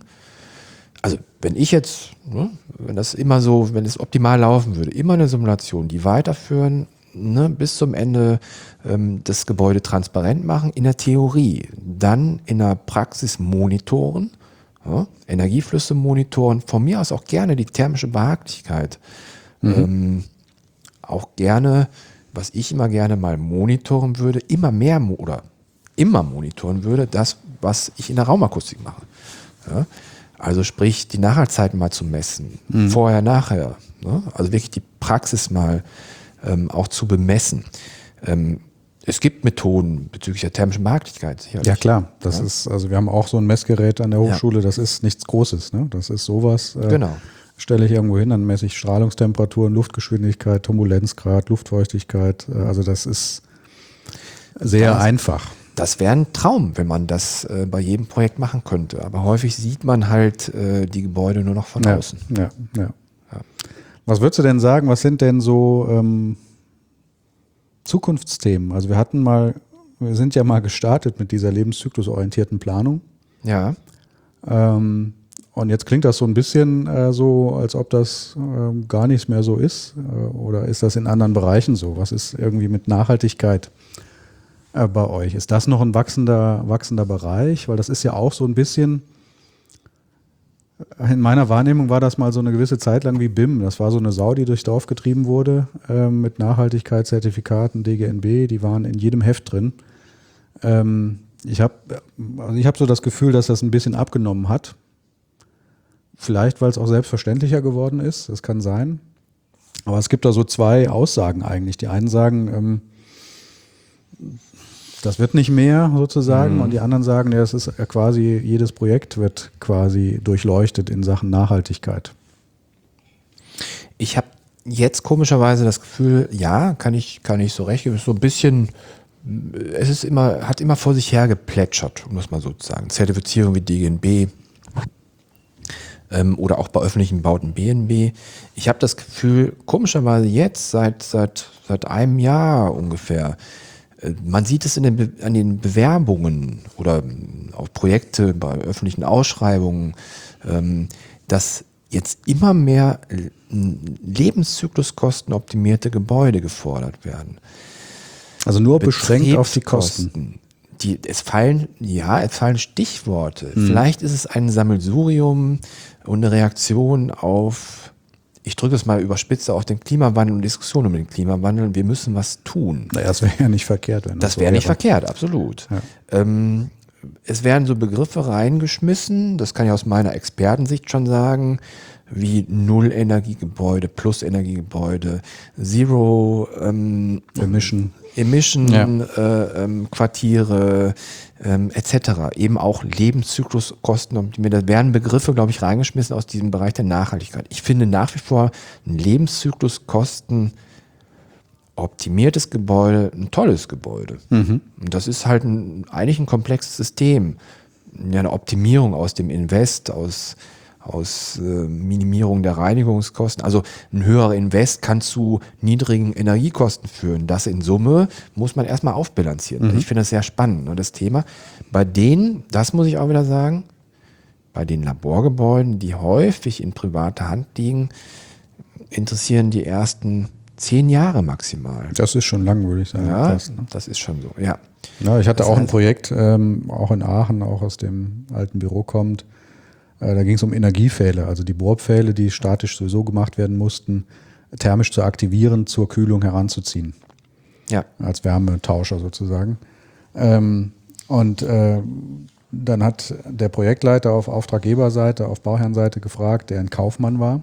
Also wenn ich jetzt, ne, wenn das immer so, wenn es optimal laufen würde, immer eine Simulation, die weiterführen, ne, bis zum Ende ähm, das Gebäude transparent machen, in der Theorie, dann in der Praxis monitoren, ja, Energieflüsse monitoren, von mir aus auch gerne die thermische Behaglichkeit. Ähm, auch gerne, was ich immer gerne mal monitoren würde, immer mehr mo- oder immer monitoren würde, das, was ich in der Raumakustik mache. Ja? Also sprich, die Nachhaltzeiten mal zu messen, vorher, nachher. Ne? Also wirklich die Praxis mal ähm, auch zu bemessen. Ähm, es gibt Methoden bezüglich der thermischen Behaglichkeit, sicherlich. Ja klar, das Ja. ist, also wir haben auch so ein Messgerät an der Hochschule, das ist nichts Großes, ne? Das ist sowas, äh, Genau. stelle ich irgendwo hin, dann messe ich Strahlungstemperaturen, Luftgeschwindigkeit, Turbulenzgrad, Luftfeuchtigkeit, äh, also das ist sehr Das- einfach. Das wäre ein Traum, wenn man das äh, bei jedem Projekt machen könnte. Aber häufig sieht man halt äh, die Gebäude nur noch von Ja, außen. ja, ja. Was würdest du denn sagen, was sind denn so ähm, Zukunftsthemen? Also wir hatten mal, wir sind ja mal gestartet mit dieser lebenszyklusorientierten Planung. Ja. Ähm, und jetzt klingt das so ein bisschen äh, so, als ob das ähm, gar nichts mehr so ist. Äh, oder ist das in anderen Bereichen so? Was ist irgendwie mit Nachhaltigkeit äh, bei euch? Ist das noch ein wachsender, wachsender Bereich? Weil das ist ja auch so ein bisschen, in meiner Wahrnehmung war das mal so eine gewisse Zeit lang wie B I M. Das war so eine Sau, die durchs Dorf getrieben wurde ähm, mit Nachhaltigkeitszertifikaten, D G N B, die waren in jedem Heft drin. Ähm, ich habe also ich hab so das Gefühl, dass das ein bisschen abgenommen hat. Vielleicht, weil es auch selbstverständlicher geworden ist, das kann sein. Aber es gibt da so zwei Aussagen eigentlich. Die einen sagen, ähm, das wird nicht mehr sozusagen, Mhm. und die anderen sagen, ja, es ist ja quasi, jedes Projekt wird quasi durchleuchtet in Sachen Nachhaltigkeit. Ich habe jetzt komischerweise das Gefühl, ja, kann ich, kann ich so recht geben, es ist so ein bisschen, es ist immer, hat immer vor sich her geplätschert, um das mal so zu sagen. Zertifizierung wie D G N B ähm, oder auch bei öffentlichen Bauten B N B. Ich habe das Gefühl, komischerweise jetzt, seit, seit, seit einem Jahr ungefähr, äh, man sieht es in den Be- an den Bewerbungen oder ähm, auch Projekte bei öffentlichen Ausschreibungen, ähm, dass jetzt immer mehr äh, lebenszykluskostenoptimierte Gebäude gefordert werden. Also nur beschränkt auf die Kosten. Betriebskosten. Die, es fallen, ja, es fallen Stichworte. Vielleicht ist es ein Sammelsurium und eine Reaktion auf ich drücke es mal überspitzt auf den Klimawandel und Diskussionen um den Klimawandel. Wir müssen was tun. Naja, das wäre ja nicht verkehrt. Wenn Das, das so wäre nicht wäre. verkehrt, absolut. Ja. Ähm, es werden so Begriffe reingeschmissen, das kann ich aus meiner Expertensicht schon sagen, wie Null-Energiegebäude, Plus-Energiegebäude, Zero ähm, Emission. Emission, Ja. äh, ähm, Quartiere, ähm, et cetera. Eben auch Lebenszykluskosten. Und mir da werden Begriffe, glaube ich, reingeschmissen aus diesem Bereich der Nachhaltigkeit. Ich finde nach wie vor ein Lebenszykluskosten optimiertes Gebäude ein tolles Gebäude. Mhm. Und das ist halt ein, eigentlich ein komplexes System. Ja, eine Optimierung aus dem Invest, aus aus äh, Minimierung der Reinigungskosten. Also ein höherer Invest kann zu niedrigen Energiekosten führen. Das in Summe muss man erstmal aufbilanzieren. Mhm. Ich finde das sehr spannend, ne, das Thema. Bei denen, das muss ich auch wieder sagen, bei den Laborgebäuden, die häufig in privater Hand liegen, interessieren die ersten zehn Jahre maximal. Das ist schon lang, würde ich sagen. Ja, fast, ne? das ist schon so, ja. Ja, ich hatte Das auch ein heißt- Projekt, ähm, auch in Aachen, auch aus dem alten Büro kommt. Äh, da ging es um Energiepfähle, also die Bohrpfähle, die statisch sowieso gemacht werden mussten, thermisch zu aktivieren, zur Kühlung heranzuziehen. Ja. Als Wärmetauscher sozusagen. Ähm, und äh, dann hat der Projektleiter auf Auftraggeberseite, auf Bauherrenseite gefragt, der ein Kaufmann war,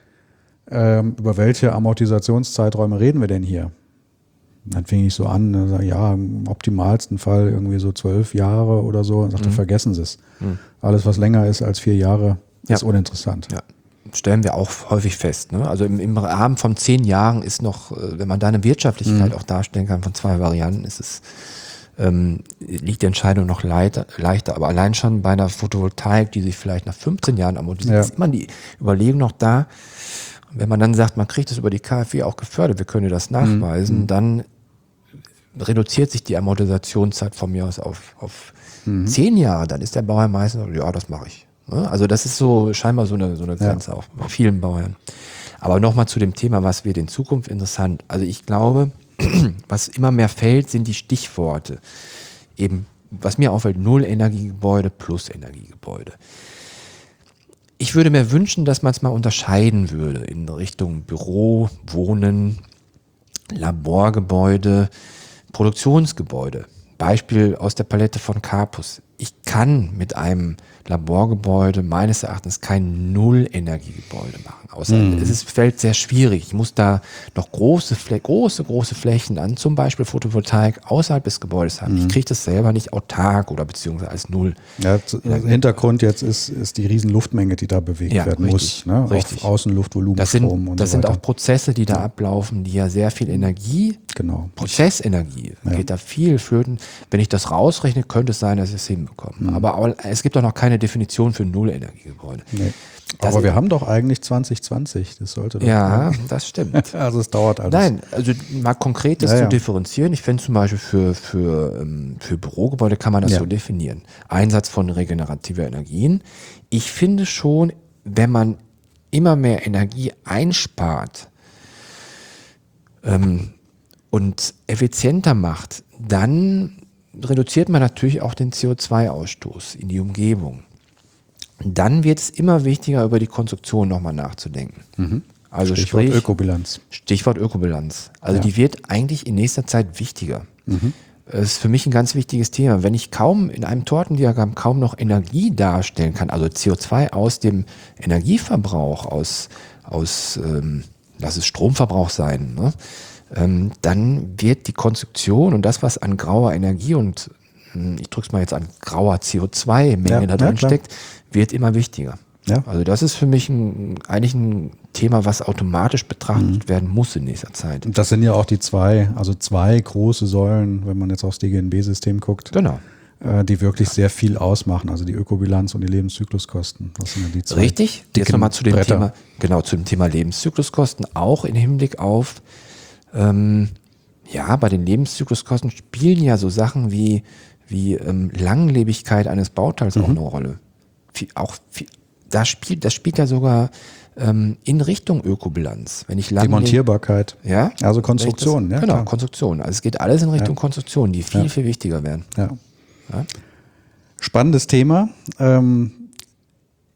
ähm, über welche Amortisationszeiträume reden wir denn hier? Dann fing ich so an, dann sag ich, ja, im optimalsten Fall irgendwie so zwölf Jahre oder so. Und sagte, Mhm. vergessen Sie es. Mhm. Alles, was länger ist als vier Jahre, Ja. ist uninteressant. Ja, stellen wir auch häufig fest. Ne? Also im, im Rahmen von zehn Jahren ist noch, äh, wenn man da eine Wirtschaftlichkeit Mhm. auch darstellen kann von zwei Varianten, ist es, ähm, liegt die Entscheidung noch leiter, leichter. Aber allein schon bei einer Photovoltaik, die sich vielleicht nach fünfzehn Jahren amortisiert, Ja. ist immer die Überlegung noch da. Wenn man dann sagt, man kriegt es über die K f W auch gefördert, wir können das nachweisen, Mhm. dann reduziert sich die Amortisationszeit von mir aus auf, auf Mhm. zehn Jahre, dann ist der Bauherr meistens, ja, das mache ich. Ne? Also das ist so scheinbar so eine, so eine Grenze auch bei vielen Bauherren. Aber nochmal zu dem Thema, was wird in Zukunft interessant. Also ich glaube, was immer mehr fällt, sind die Stichworte. Eben, was mir auffällt, Null-Energiegebäude plus Energiegebäude. Ich würde mir wünschen, dass man es mal unterscheiden würde in Richtung Büro, Wohnen, Laborgebäude, Produktionsgebäude. Beispiel aus der Palette von Carpus. Ich kann mit einem Laborgebäude meines Erachtens kein Null-Energiegebäude machen. Außer Mhm. es ist, fällt sehr schwierig. Ich muss da noch große, Flä große, große Flächen an, zum Beispiel Photovoltaik außerhalb des Gebäudes haben. Ich kriege das selber nicht autark oder beziehungsweise als Null. Ja, z- also Hintergrund jetzt ist, ist die riesen Luftmenge, die da bewegt Ja, werden richtig, muss. Ne? richtig. Auf Außenluftvolumen, Das sind, Strom und das so sind weiter. auch Prozesse, die da ablaufen, die ja sehr viel Energie, Genau. Prozessenergie, Ja. geht da viel flöten. Wenn ich das rausrechne, könnte es sein, dass ich es hinbekomme. Mhm. Aber, aber es gibt auch noch keine Definition für Null-Energiegebäude. Nee. Das Aber ist- wir haben doch eigentlich zwanzig zwanzig. Das sollte doch Ja, das stimmt. Also es dauert alles. Nein, also mal konkret das Ja, zu ja. differenzieren. Ich finde zum Beispiel für, für, ähm, für Bürogebäude kann man das Ja. so definieren. Einsatz von regenerativer Energien. Ich finde schon, wenn man immer mehr Energie einspart ähm, und effizienter macht, dann reduziert man natürlich auch den C O zwei Ausstoß in die Umgebung. Dann wird es immer wichtiger, über die Konstruktion nochmal nachzudenken. Also Stichwort sprich, Ökobilanz. Stichwort Ökobilanz. Also Ja. die wird eigentlich in nächster Zeit wichtiger. Mhm. Das ist für mich ein ganz wichtiges Thema. Wenn ich kaum in einem Tortendiagramm kaum noch Energie darstellen kann, also C O zwei aus dem Energieverbrauch, aus, aus ähm, lass es Stromverbrauch sein, ne? ähm, dann wird die Konstruktion und das, was an grauer Energie und hm, ich drücke es mal jetzt an grauer C O zwei Menge Ja, da ja, drin klar. steckt, wird immer wichtiger. Ja. Also das ist für mich ein, eigentlich ein Thema, was automatisch betrachtet werden muss in nächster Zeit. Und das sind ja auch die zwei, also zwei große Säulen, wenn man jetzt aufs D G N B-System guckt, Genau. äh, die wirklich sehr viel ausmachen. Also die Ökobilanz und die Lebenszykluskosten. Das sind ja die zwei. Richtig. Jetzt dicken nochmal zu dem Bretter. Thema, genau, zu dem Thema Lebenszykluskosten, auch im Hinblick auf, ähm, ja, bei den Lebenszykluskosten spielen ja so Sachen wie, wie ähm, Langlebigkeit eines Bauteils Mhm. auch eine Rolle. Viel, auch viel, das spielt, das spielt ja sogar ähm, in Richtung Ökobilanz. Wenn ich Die langleb- Monierbarkeit. ja, Also wenn Konstruktion, ich ja, das, genau, klar. Konstruktion. Also es geht alles in Richtung Ja. Konstruktion, die viel, Ja. viel wichtiger werden. Ja. Ja? Spannendes Thema. Ähm,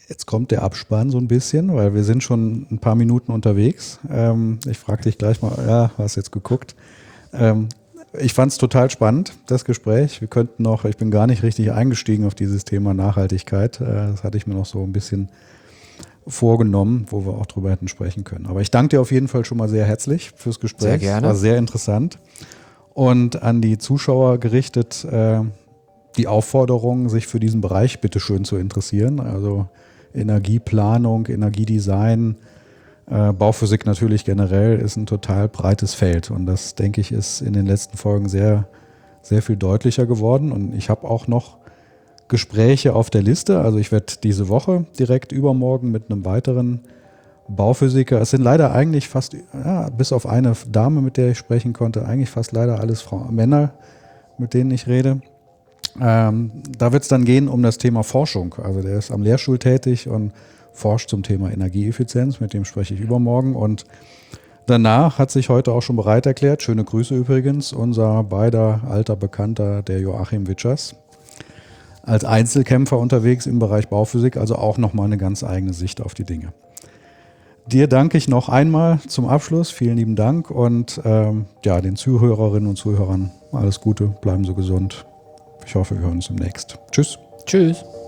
Jetzt kommt der Abspann so ein bisschen, weil wir sind schon ein paar Minuten unterwegs. Ähm, ich frage dich gleich mal, ja, hast jetzt geguckt. Ähm, ich fand es total spannend, das Gespräch. Wir könnten noch, ich bin gar nicht richtig eingestiegen auf dieses Thema Nachhaltigkeit. Äh, das hatte ich mir noch so ein bisschen vorgenommen, wo wir auch drüber hätten sprechen können. Aber ich danke dir auf jeden Fall schon mal sehr herzlich fürs Gespräch. Sehr gerne. War sehr interessant. Und an die Zuschauer gerichtet, äh, die Aufforderung, sich für diesen Bereich bitteschön zu interessieren. Also Energieplanung, Energiedesign, äh, Bauphysik natürlich generell ist ein total breites Feld. Und das, denke ich, ist in den letzten Folgen sehr, sehr viel deutlicher geworden. Und ich habe auch noch Gespräche auf der Liste. Also ich werde diese Woche direkt übermorgen mit einem weiteren Bauphysiker, es sind leider eigentlich fast, ja, bis auf eine Dame, mit der ich sprechen konnte, eigentlich fast leider alles Frau, Männer, mit denen ich rede. Ähm, da wird es dann gehen um das Thema Forschung. Also der ist am Lehrstuhl tätig und forscht zum Thema Energieeffizienz, mit dem spreche ich übermorgen. Und danach hat sich heute auch schon bereit erklärt, schöne Grüße übrigens, unser beider alter Bekannter, der Joachim Witschers, als Einzelkämpfer unterwegs im Bereich Bauphysik, also auch nochmal eine ganz eigene Sicht auf die Dinge. Dir danke ich noch einmal zum Abschluss. Vielen lieben Dank und ähm, ja, den Zuhörerinnen und Zuhörern alles Gute, bleiben Sie gesund. Ich hoffe, wir hören uns demnächst. Tschüss. Tschüss.